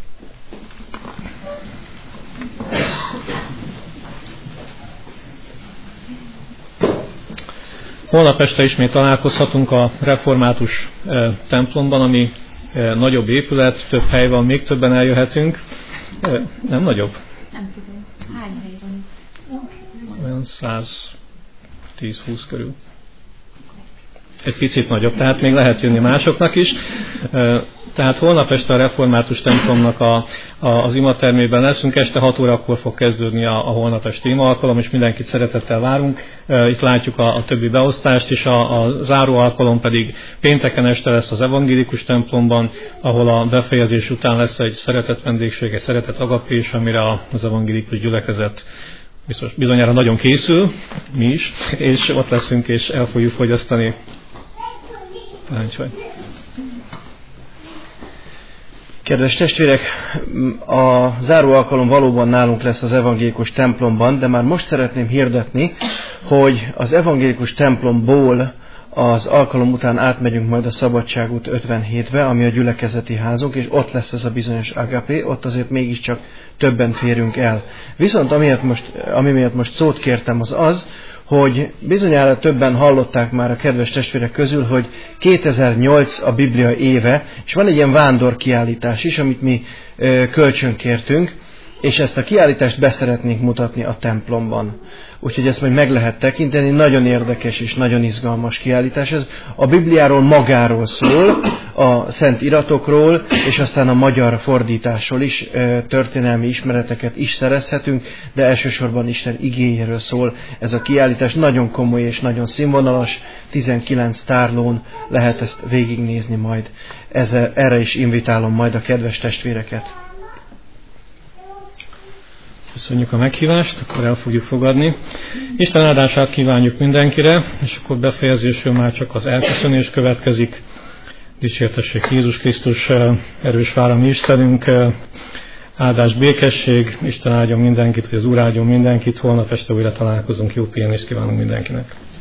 Holnap este ismét találkozhatunk a református eh, templomban, ami eh, nagyobb épület, több hely van, még többen eljöhetünk. Eh, nem nagyobb? Nem tudom. Hány hely van? Olyan száz tíz-húsz körül. Egy picit nagyobb, tehát még lehet jönni másoknak is. Tehát holnap este a református templomnak a, a, az imatermében leszünk, este hat órakor fog kezdődni a, a holnap esti ima alkalom, és mindenkit szeretettel várunk. Itt látjuk a, a többi beosztást is, a, a záró alkalom pedig pénteken este lesz az evangélikus templomban, ahol a befejezés után lesz egy szeretett vendégség, egy szeretett agapés, amire az evangélikus gyülekezet biztos, bizonyára nagyon készül, mi is, és ott leszünk, és el fogjuk fogyasztani. Parancsolj! Kedves testvérek, a záró alkalom valóban nálunk lesz az evangélikus templomban, de már most szeretném hirdetni, hogy az evangélikus templomból az alkalom után átmegyünk majd a Szabadságút ötvenhétbe, ami a gyülekezeti házunk, és ott lesz ez a bizonyos agapé, ott azért mégiscsak többen férünk el. Viszont amiért most, ami miatt most szót kértem, az az, hogy bizonyára többen hallották már a kedves testvérek közül, hogy kétezer-nyolc a Biblia éve, és van egy ilyen vándor kiállítás is, amit mi ö, kölcsönkértünk, és ezt a kiállítást beszeretnénk mutatni a templomban. Úgyhogy ezt majd meg lehet tekinteni, nagyon érdekes és nagyon izgalmas kiállítás. Ez a Bibliáról magáról szól, a szent iratokról, és aztán a magyar fordításról is történelmi ismereteket is szerezhetünk, de elsősorban Isten igéjéről szól ez a kiállítás. Nagyon komoly és nagyon színvonalas, tizenkilenc tárlón lehet ezt végignézni majd. Ezzel, erre is invitálom majd a kedves testvéreket. Köszönjük a meghívást, akkor el fogjuk fogadni. Isten áldását kívánjuk mindenkire, és akkor befejezésről már csak az elköszönés következik. Dicsértessék Jézus Krisztus, erős vár a mi Istenünk, áldás, békesség, Isten áldjon mindenkit, vagy az Úr áldjon mindenkit, holnap este újra találkozunk, jó pihenést kívánunk mindenkinek.